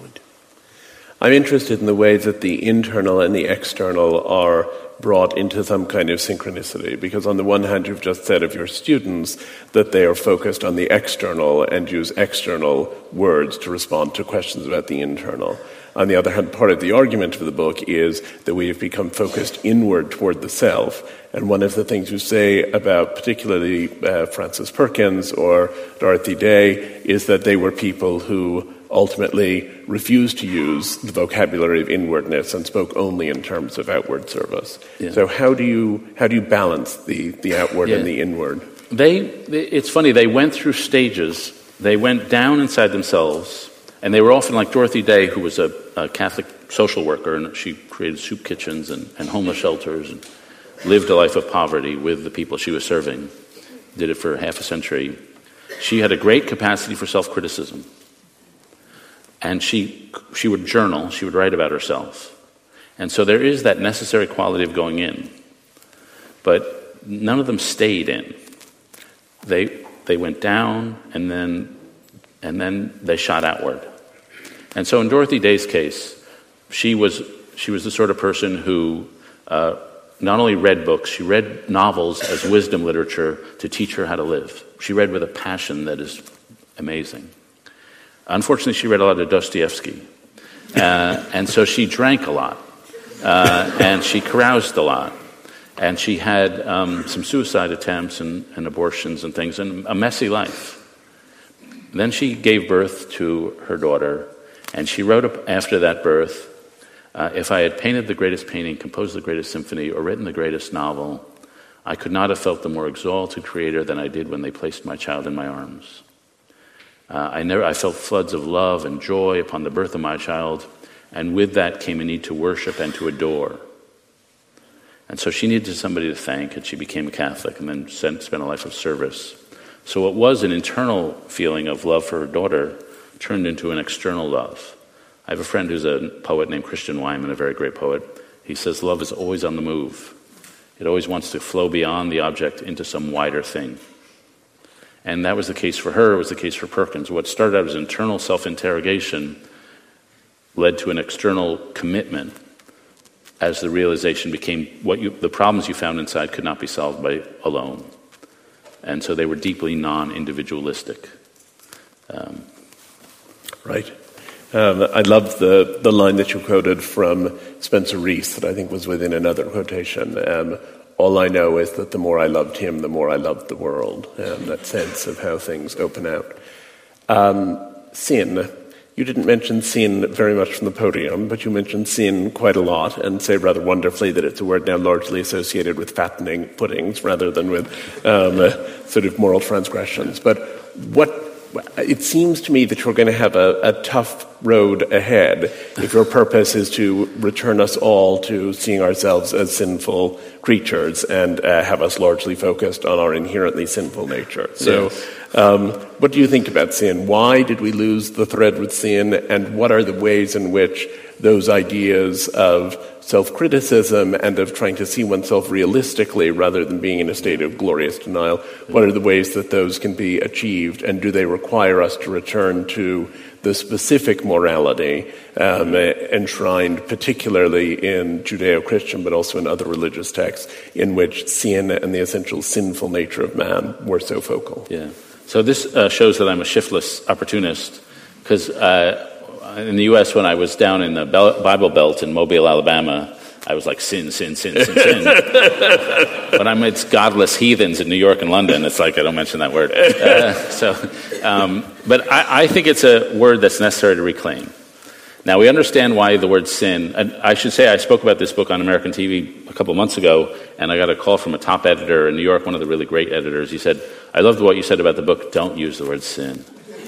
I'm interested in the way that the internal and the external are brought into some kind of synchronicity, because on the one hand you've just said of your students that they are focused on the external and use external words to respond to questions about the internal. On the other hand, part of the argument of the book is that we have become focused inward toward the self. And one of the things you say about particularly uh, Frances Perkins or Dorothy Day is that they were people who ultimately refused to use the vocabulary of inwardness and spoke only in terms of outward service. Yeah. So how do you how do you balance the, the outward yeah. and the inward? They, it's funny, they went through stages. They went down inside themselves. And they were often like Dorothy Day, who was a, a Catholic social worker, and she created soup kitchens and, and homeless shelters and lived a life of poverty with the people she was serving, did it for half a century. She had a great capacity for self-criticism. And she she would journal, she would write about herself. And so there is that necessary quality of going in. But none of them stayed in. They they went down and then and then they shot outward. And so in Dorothy Day's case, she was she was the sort of person who uh, not only read books, she read novels as wisdom literature to teach her how to live. She read with a passion that is amazing. Unfortunately, she read a lot of Dostoevsky. Uh, and so she drank a lot. Uh, and she caroused a lot. And she had um, some suicide attempts and, and abortions and things, and a messy life. Then she gave birth to her daughter, and she wrote after that birth, uh, if I had painted the greatest painting, composed the greatest symphony, or written the greatest novel, I could not have felt the more exalted creator than I did when they placed my child in my arms. Uh, I never. I felt floods of love and joy upon the birth of my child, and with that came a need to worship and to adore. And so she needed somebody to thank, and she became a Catholic and then spent a life of service. So what was an internal feeling of love for her daughter turned into an external love. I have a friend who's a poet named Christian Wyman, a very great poet. He says love is always on the move. It always wants to flow beyond the object into some wider thing. And that was the case for her, it was the case for Perkins. What started out as internal self-interrogation led to an external commitment as the realization became what you, the problems you found inside could not be solved by alone. And so they were deeply non-individualistic. Um, right. Um, I love the, the line that you quoted from Spencer Reese that I think was within another quotation. Um, All I know is that the more I loved him, the more I loved the world, and that sense of how things open out. Um, sin. You didn't mention sin very much from the podium, but you mentioned sin quite a lot, and say rather wonderfully that it's a word now largely associated with fattening puddings rather than with um, uh, sort of moral transgressions. But what it seems to me that you're going to have a, a tough road ahead if your purpose is to return us all to seeing ourselves as sinful creatures and uh, have us largely focused on our inherently sinful nature. So yes. um, what do you think about sin? Why did we lose the thread with sin, and what are the ways in which those ideas of self-criticism and of trying to see oneself realistically rather than being in a state of glorious denial, what are the ways that those can be achieved, and do they require us to return to the specific morality um, enshrined particularly in Judeo-Christian but also in other religious texts in which sin and the essential sinful nature of man were so focal? Yeah. So this uh, shows that I'm a shiftless opportunist, because uh, in the U S when I was down in the Bible Belt in Mobile, Alabama, I was like, sin, sin, sin, sin, sin. But I'm amidst godless heathens in New York and London. It's like I don't mention that word. Uh, so, um, but I, I think it's a word that's necessary to reclaim. Now, we understand why the word sin, and I should say I spoke about this book on American T V a couple of months ago, and I got a call from a top editor in New York, one of the really great editors. He said, I loved what you said about the book. Don't use the word sin.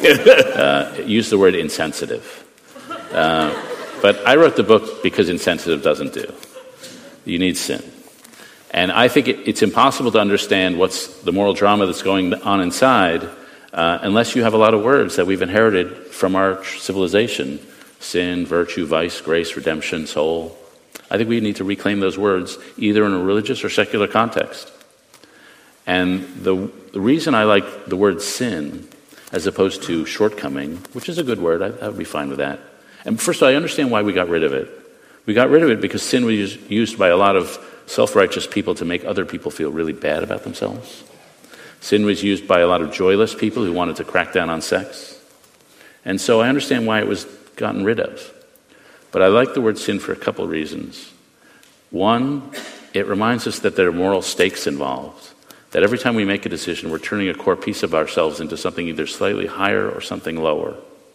Uh, use the word insensitive. Uh, but I wrote the book because insensitive doesn't do. You need sin. And I think it, it's impossible to understand what's the moral drama that's going on inside uh, unless you have a lot of words that we've inherited from our civilization. Sin, virtue, vice, grace, redemption, soul. I think we need to reclaim those words either in a religious or secular context. And the, the reason I like the word sin as opposed to shortcoming, which is a good word, I, I would be fine with that. And first of all, I understand why we got rid of it. We got rid of it because sin was used by a lot of self-righteous people to make other people feel really bad about themselves. Sin was used by a lot of joyless people who wanted to crack down on sex. And so I understand why it was gotten rid of. But I like the word sin for a couple of reasons. One, it reminds us that there are moral stakes involved. That every time we make a decision, we're turning a core piece of ourselves into something either slightly higher or something lower.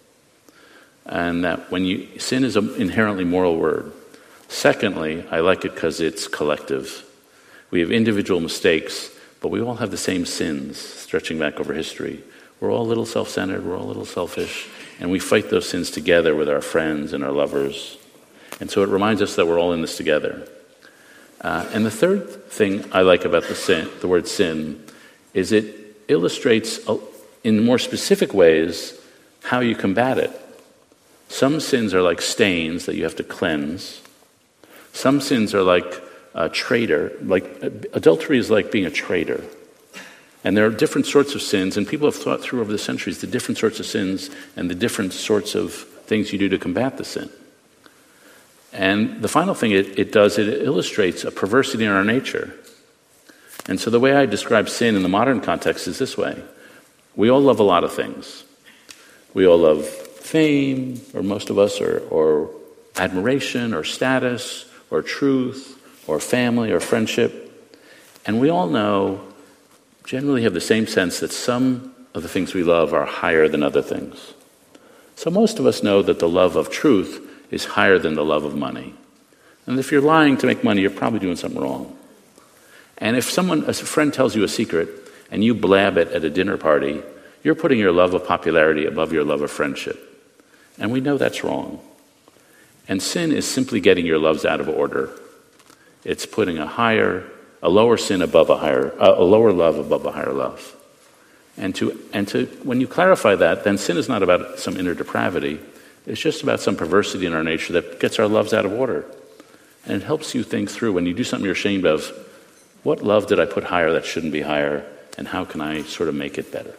And that when you, sin is an inherently moral word. Secondly, I like it because it's collective. We have individual mistakes, but we all have the same sins stretching back over history. We're all a little self-centered, we're all a little selfish, and we fight those sins together with our friends and our lovers. And so it reminds us that we're all in this together. Uh, and the third thing I like about the sin, the word sin, is it illustrates uh, in more specific ways how you combat it. Some sins are like stains that you have to cleanse. Some sins are like a traitor. Like adultery is like being a traitor. And there are different sorts of sins, and people have thought through over the centuries the different sorts of sins and the different sorts of things you do to combat the sin. And the final thing it, it does, it illustrates a perversity in our nature. And so the way I describe sin in the modern context is this way. We all love a lot of things. We all love fame, or most of us, or, or admiration, or status, or truth, or family, or friendship. And we all know, generally have the same sense that some of the things we love are higher than other things. So most of us know that the love of truth is higher than the love of money. And if you're lying to make money, you're probably doing something wrong. And if someone, a friend tells you a secret, and you blab it at a dinner party, you're putting your love of popularity above your love of friendship. And we know that's wrong. And sin is simply getting your loves out of order. It's putting a higher, a lower sin above a higher, a lower love above a higher love. And to, and to, when you clarify that, then sin is not about some inner depravity. It's just about some perversity in our nature that gets our loves out of order. And it helps you think through, when you do something you're ashamed of, what love did I put higher that shouldn't be higher, and how can I sort of make it better?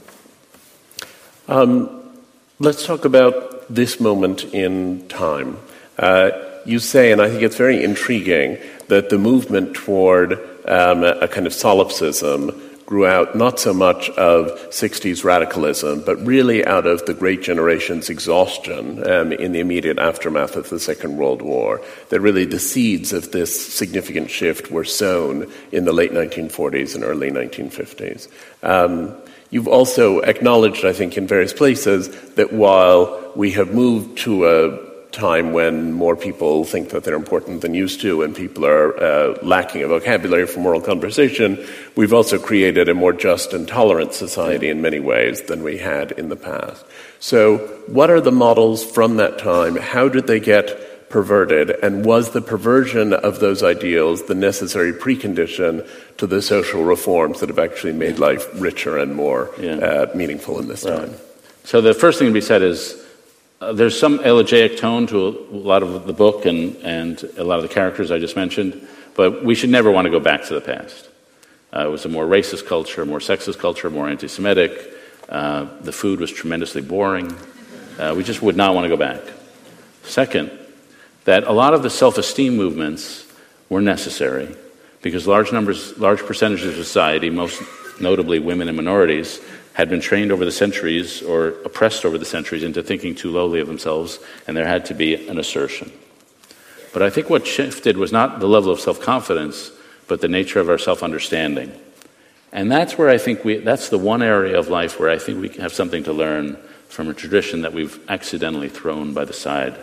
Um, let's talk about this moment in time. Uh, you say, and I think it's very intriguing, that the movement toward um, a, a kind of solipsism grew out not so much of sixties radicalism, but really out of the great generation's exhaustion um, in the immediate aftermath of the Second World War, that really the seeds of this significant shift were sown in the late nineteen forties and early nineteen fifties. Um, you've also acknowledged, I think, in various places, that while we have moved to a time when more people think that they're important than used to and people are uh, lacking a vocabulary for moral conversation, we've also created a more just and tolerant society in many ways than we had in the past. So what are the models from that time? How did they get perverted? And was the perversion of those ideals the necessary precondition to the social reforms that have actually made life richer and more yeah. uh, meaningful in this right. time? So the first thing to be said is Uh, there's some elegiac tone to a, a lot of the book and, and a lot of the characters I just mentioned, but we should never want to go back to the past. Uh, it was a more racist culture, more sexist culture, more anti-Semitic. Uh, the food was tremendously boring. Uh, we just would not want to go back. Second, that a lot of the self-esteem movements were necessary because large numbers, large percentages of society, most notably women and minorities, had been trained over the centuries or oppressed over the centuries into thinking too lowly of themselves, and there had to be an assertion. But I think what shifted was not the level of self-confidence, but the nature of our self-understanding. And that's where I think we, that's the one area of life where I think we have something to learn from a tradition that we've accidentally thrown by the side.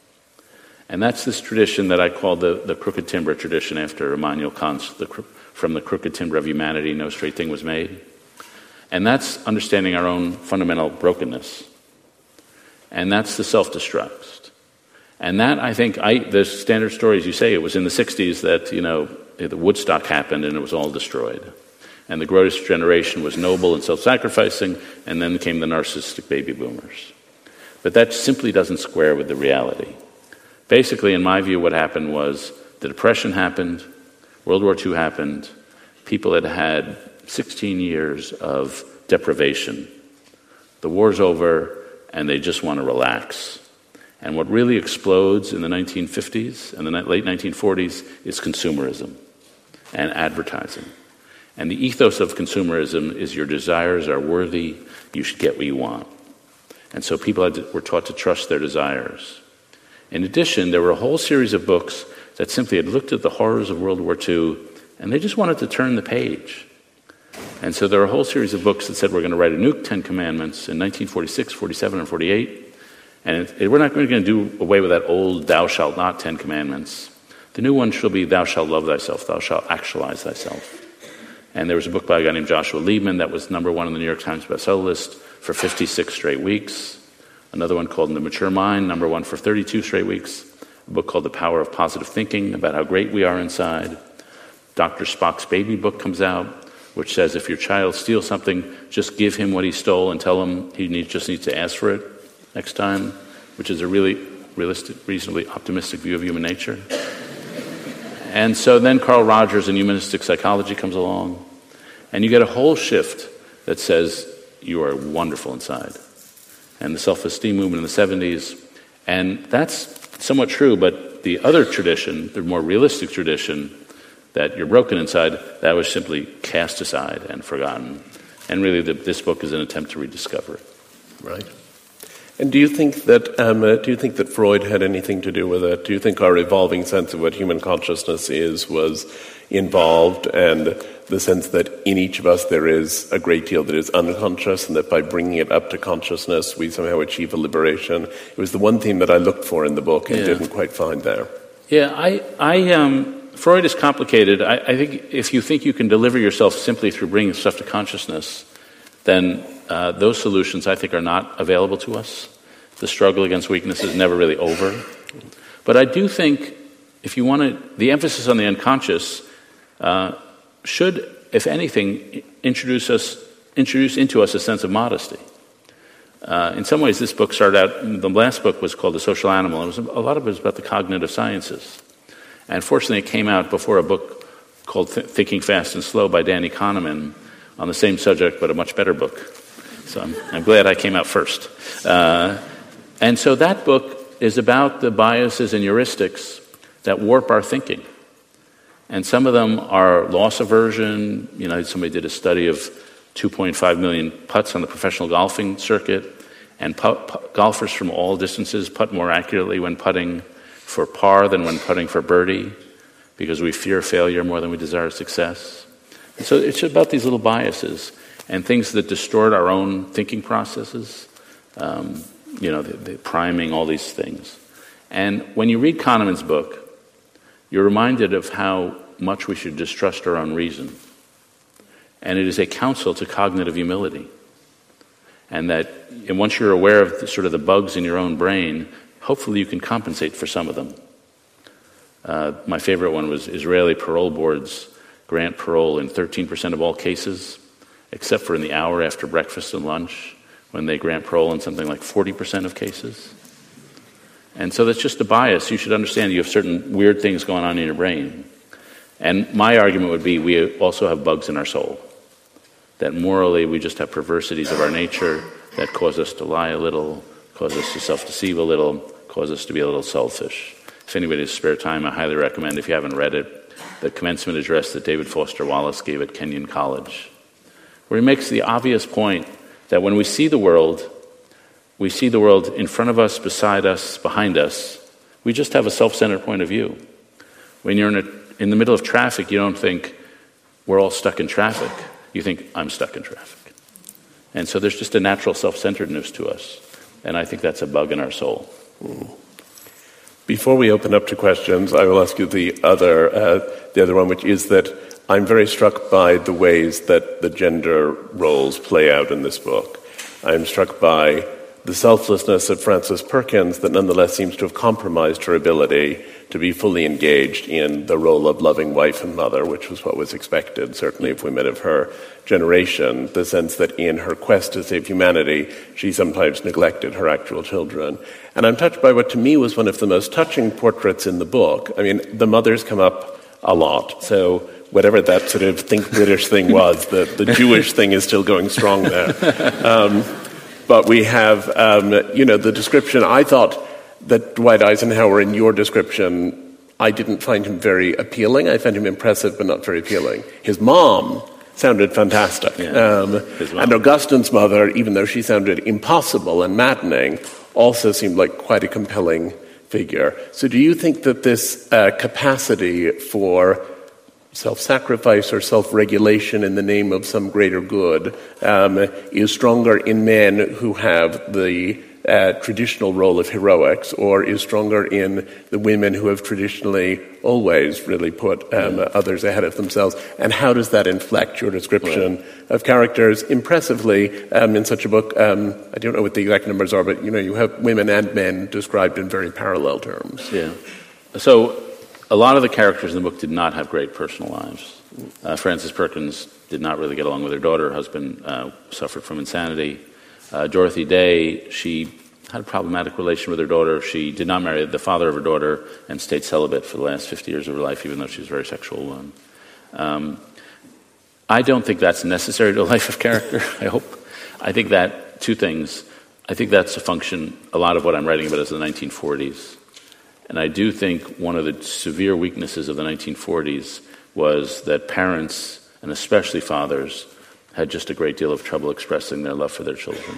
And that's this tradition that I call the, the crooked timber tradition after Immanuel Kant's the, From the Crooked Timber of Humanity, No Straight Thing Was Made. And that's understanding our own fundamental brokenness. And that's the self-destruct. And that, I think, I, the standard story, as you say, it was in the sixties that, you know, the Woodstock happened and it was all destroyed. And the greatest generation was noble and self-sacrificing, and then came the narcissistic baby boomers. But that simply doesn't square with the reality. Basically, in my view, what happened was the Depression happened, World War Two happened, people had had sixteen years of deprivation. The war's over, and they just want to relax. And what really explodes in the nineteen fifties and the late nineteen forties is consumerism and advertising. And the ethos of consumerism is your desires are worthy, you should get what you want. And so people had to, were taught to trust their desires. In addition, there were a whole series of books that simply had looked at the horrors of World War Two, and they just wanted to turn the page. And so there are a whole series of books that said we're going to write a new Ten Commandments in nineteen forty-six, forty-seven, and forty-eight. And it, it, we're not going to do away with that old thou shalt not Ten Commandments. The new one shall be thou shalt love thyself, thou shalt actualize thyself. And there was a book by a guy named Joshua Liebman that was number one on the New York Times bestseller list for fifty-six straight weeks. Another one called The Mature Mind, number one for thirty-two straight weeks. A book called The Power of Positive Thinking, about how great we are inside. Doctor Spock's Baby book comes out, which says if your child steals something, just give him what he stole and tell him he need, just needs to ask for it next time, which is a really realistic, reasonably optimistic view of human nature. And so then Carl Rogers and humanistic psychology comes along, and you get a whole shift that says you are wonderful inside. And the self-esteem movement in the seventies, and that's somewhat true, but the other tradition, the more realistic tradition, that you're broken inside, that was simply cast aside and forgotten. And really, the, this book is an attempt to rediscover it. Right. And do you think that um, uh, do you think that Freud had anything to do with it? Do you think our evolving sense of what human consciousness is was involved, and the sense that in each of us there is a great deal that is unconscious, and that by bringing it up to consciousness we somehow achieve a liberation? It was the one theme that I looked for in the book and yeah. didn't quite find there. Yeah, I, I um. Freud is complicated. I, I think if you think you can deliver yourself simply through bringing stuff to consciousness, then uh, those solutions, I think, are not available to us. The struggle against weakness is never really over. But I do think if you want to, the emphasis on the unconscious uh, should, if anything, introduce us, introduce into us a sense of modesty. Uh, in some ways, this book started out, the last book was called The Social Animal. It was, a lot of it was about the cognitive sciences. And fortunately, it came out before a book called Th- Thinking Fast and Slow by Danny Kahneman on the same subject, but a much better book. So I'm, I'm glad I came out first. Uh, and so that book is about the biases and heuristics that warp our thinking. And some of them are loss aversion. You know, somebody did a study of two point five million putts on the professional golfing circuit, and put, put, golfers from all distances putt more accurately when putting for par than when putting for birdie, because we fear failure more than we desire success. And so it's about these little biases and things that distort our own thinking processes, um, you know, the, the priming, all these things. And when you read Kahneman's book, you're reminded of how much we should distrust our own reason. And it is a counsel to cognitive humility. And that and once you're aware of the, sort of the bugs in your own brain, hopefully you can compensate for some of them. Uh, my favorite one was Israeli parole boards grant parole in thirteen percent of all cases, except for in the hour after breakfast and lunch, when they grant parole in something like forty percent of cases. And so that's just a bias. You should understand you have certain weird things going on in your brain. And my argument would be we also have bugs in our soul. That morally we just have perversities of our nature that cause us to lie a little, cause us to self-deceive a little, cause us to be a little selfish. If anybody has spare time, I highly recommend, if you haven't read it, the commencement address that David Foster Wallace gave at Kenyon College, where he makes the obvious point that when we see the world, we see the world in front of us, beside us, behind us. We just have a self-centered point of view. When you're in, a, in the middle of traffic, you don't think, we're all stuck in traffic. You think, I'm stuck in traffic. And so there's just a natural self-centeredness to us. And I think that's a bug in our soul. Mm. Before we open up to questions, I will ask you the other, uh, the other one, which is that I'm very struck by the ways that the gender roles play out in this book. I'm struck by the selflessness of Frances Perkins that nonetheless seems to have compromised her ability to be fully engaged in the role of loving wife and mother, which was what was expected, certainly of women of her generation, the sense that in her quest to save humanity, she sometimes neglected her actual children. And I'm touched by what to me was one of the most touching portraits in the book. I mean, the mothers come up a lot, so whatever that sort of think British thing was, the, the Jewish thing is still going strong there. Um, But we have, um, you know, the description. I thought that Dwight Eisenhower, in your description, I didn't find him very appealing. I found him impressive, but not very appealing. His mom sounded fantastic. Yeah, um, and Augustine's mother, even though she sounded impossible and maddening, also seemed like quite a compelling figure. So do you think that this uh, capacity for self-sacrifice or self-regulation in the name of some greater good um, is stronger in men who have the uh, traditional role of heroics, or is stronger in the women who have traditionally always really put um, yeah. others ahead of themselves? And how does that inflect your description right. of characters impressively um, in such a book? Um, I don't know what the exact numbers are, but you know, you have women and men described in very parallel terms. Yeah. So a lot of the characters in the book did not have great personal lives. Uh, Frances Perkins did not really get along with her daughter. Her husband uh, suffered from insanity. Uh, Dorothy Day, she had a problematic relation with her daughter. She did not marry the father of her daughter and stayed celibate for the last fifty years of her life, even though she was a very sexual woman. Um, I don't think that's necessary to a life of character, I hope. I think that, two things. I think that's a function, a lot of what I'm writing about is the nineteen forties. And I do think one of the severe weaknesses of the nineteen forties was that parents, and especially fathers, had just a great deal of trouble expressing their love for their children.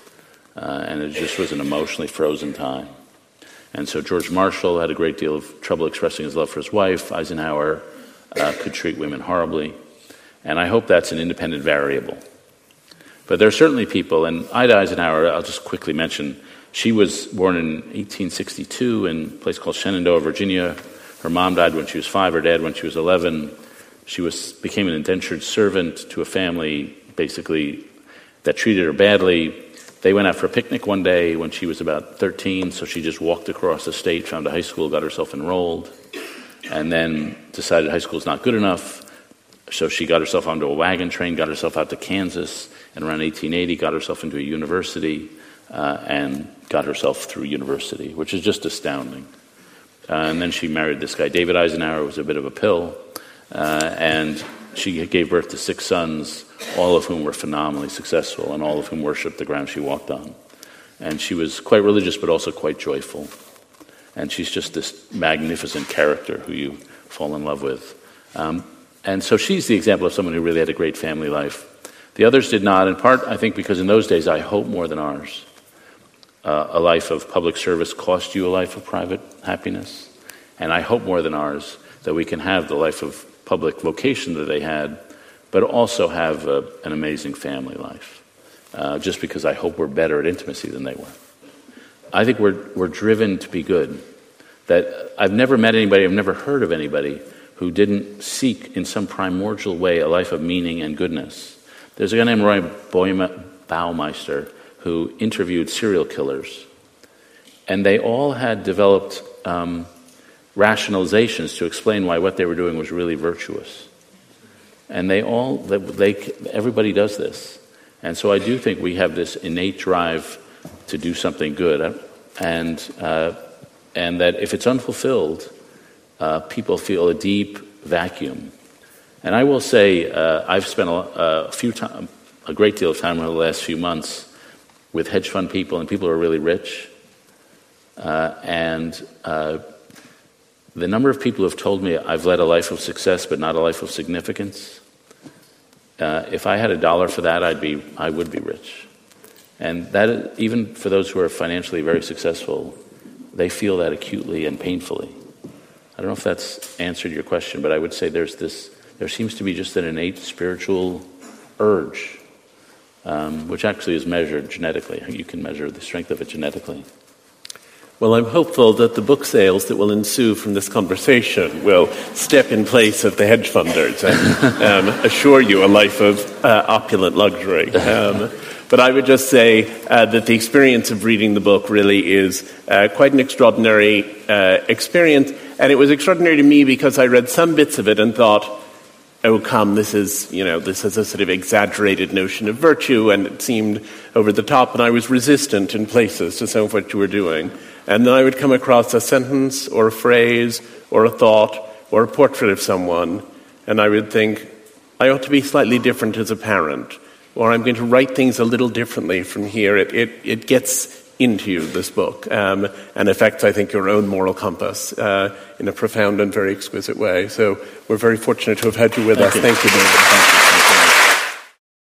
Uh, and it just was an emotionally frozen time. And so George Marshall had a great deal of trouble expressing his love for his wife. Eisenhower uh, could treat women horribly. And I hope that's an independent variable. But there are certainly people, and Ida Eisenhower, I'll just quickly mention, she was born in eighteen sixty-two in a place called Shenandoah, Virginia. Her mom died when she was five, her dad when she was eleven. She was became an indentured servant to a family, basically, that treated her badly. They went out for a picnic one day when she was about thirteen, so she just walked across the state, found a high school, got herself enrolled, and then decided high school is not good enough. So she got herself onto a wagon train, got herself out to Kansas, and around eighteen eighty got herself into a university, Uh, and got herself through university, which is just astounding. Uh, and then she married this guy, David Eisenhower, who was a bit of a pill, uh, and she gave birth to six sons, all of whom were phenomenally successful, and all of whom worshipped the ground she walked on. And she was quite religious, but also quite joyful. And she's just this magnificent character who you fall in love with. Um, and so she's the example of someone who really had a great family life. The others did not, in part, I think, because in those days, I hope more than ours. Uh, a life of public service cost you a life of private happiness. And I hope more than ours that we can have the life of public vocation that they had, but also have a, an amazing family life. Uh, just because I hope we're better at intimacy than they were. I think we're we're driven to be good. that I've never met anybody, I've never heard of anybody who didn't seek in some primordial way a life of meaning and goodness. There's a guy named Roy Baumeister who interviewed serial killers, and they all had developed um, rationalizations to explain why what they were doing was really virtuous. And they all, they, they, everybody does this. And so I do think we have this innate drive to do something good, and uh, and that if it's unfulfilled, uh, people feel a deep vacuum. And I will say, uh, I've spent a, a few time, a great deal of time over the last few months with hedge fund people and people who are really rich, uh, and uh, the number of people who have told me I've led a life of success but not a life of significance. Uh, if I had a dollar for that, I'd be, I would be rich. And that, even for those who are financially very successful, they feel that acutely and painfully. I don't know if that's answered your question, but I would say there's this, there seems to be just an innate spiritual urge, um, which actually is measured genetically. You can measure the strength of it genetically. Well, I'm hopeful that the book sales that will ensue from this conversation will step in place of the hedge funders and um, assure you a life of uh, opulent luxury. Um, but I would just say uh, that the experience of reading the book really is uh, quite an extraordinary uh, experience. And it was extraordinary to me because I read some bits of it and thought, oh, come, this is, you know, this is a sort of exaggerated notion of virtue, and it seemed over the top, and I was resistant in places to some of what you were doing. And then I would come across a sentence or a phrase or a thought or a portrait of someone, and I would think, I ought to be slightly different as a parent, or I'm going to write things a little differently from here. It it, it gets into you, this book, um, and affects, I think, your own moral compass uh, in a profound and very exquisite way. So we're very fortunate to have had you with Thank us. You. Thank you, David. Thank you.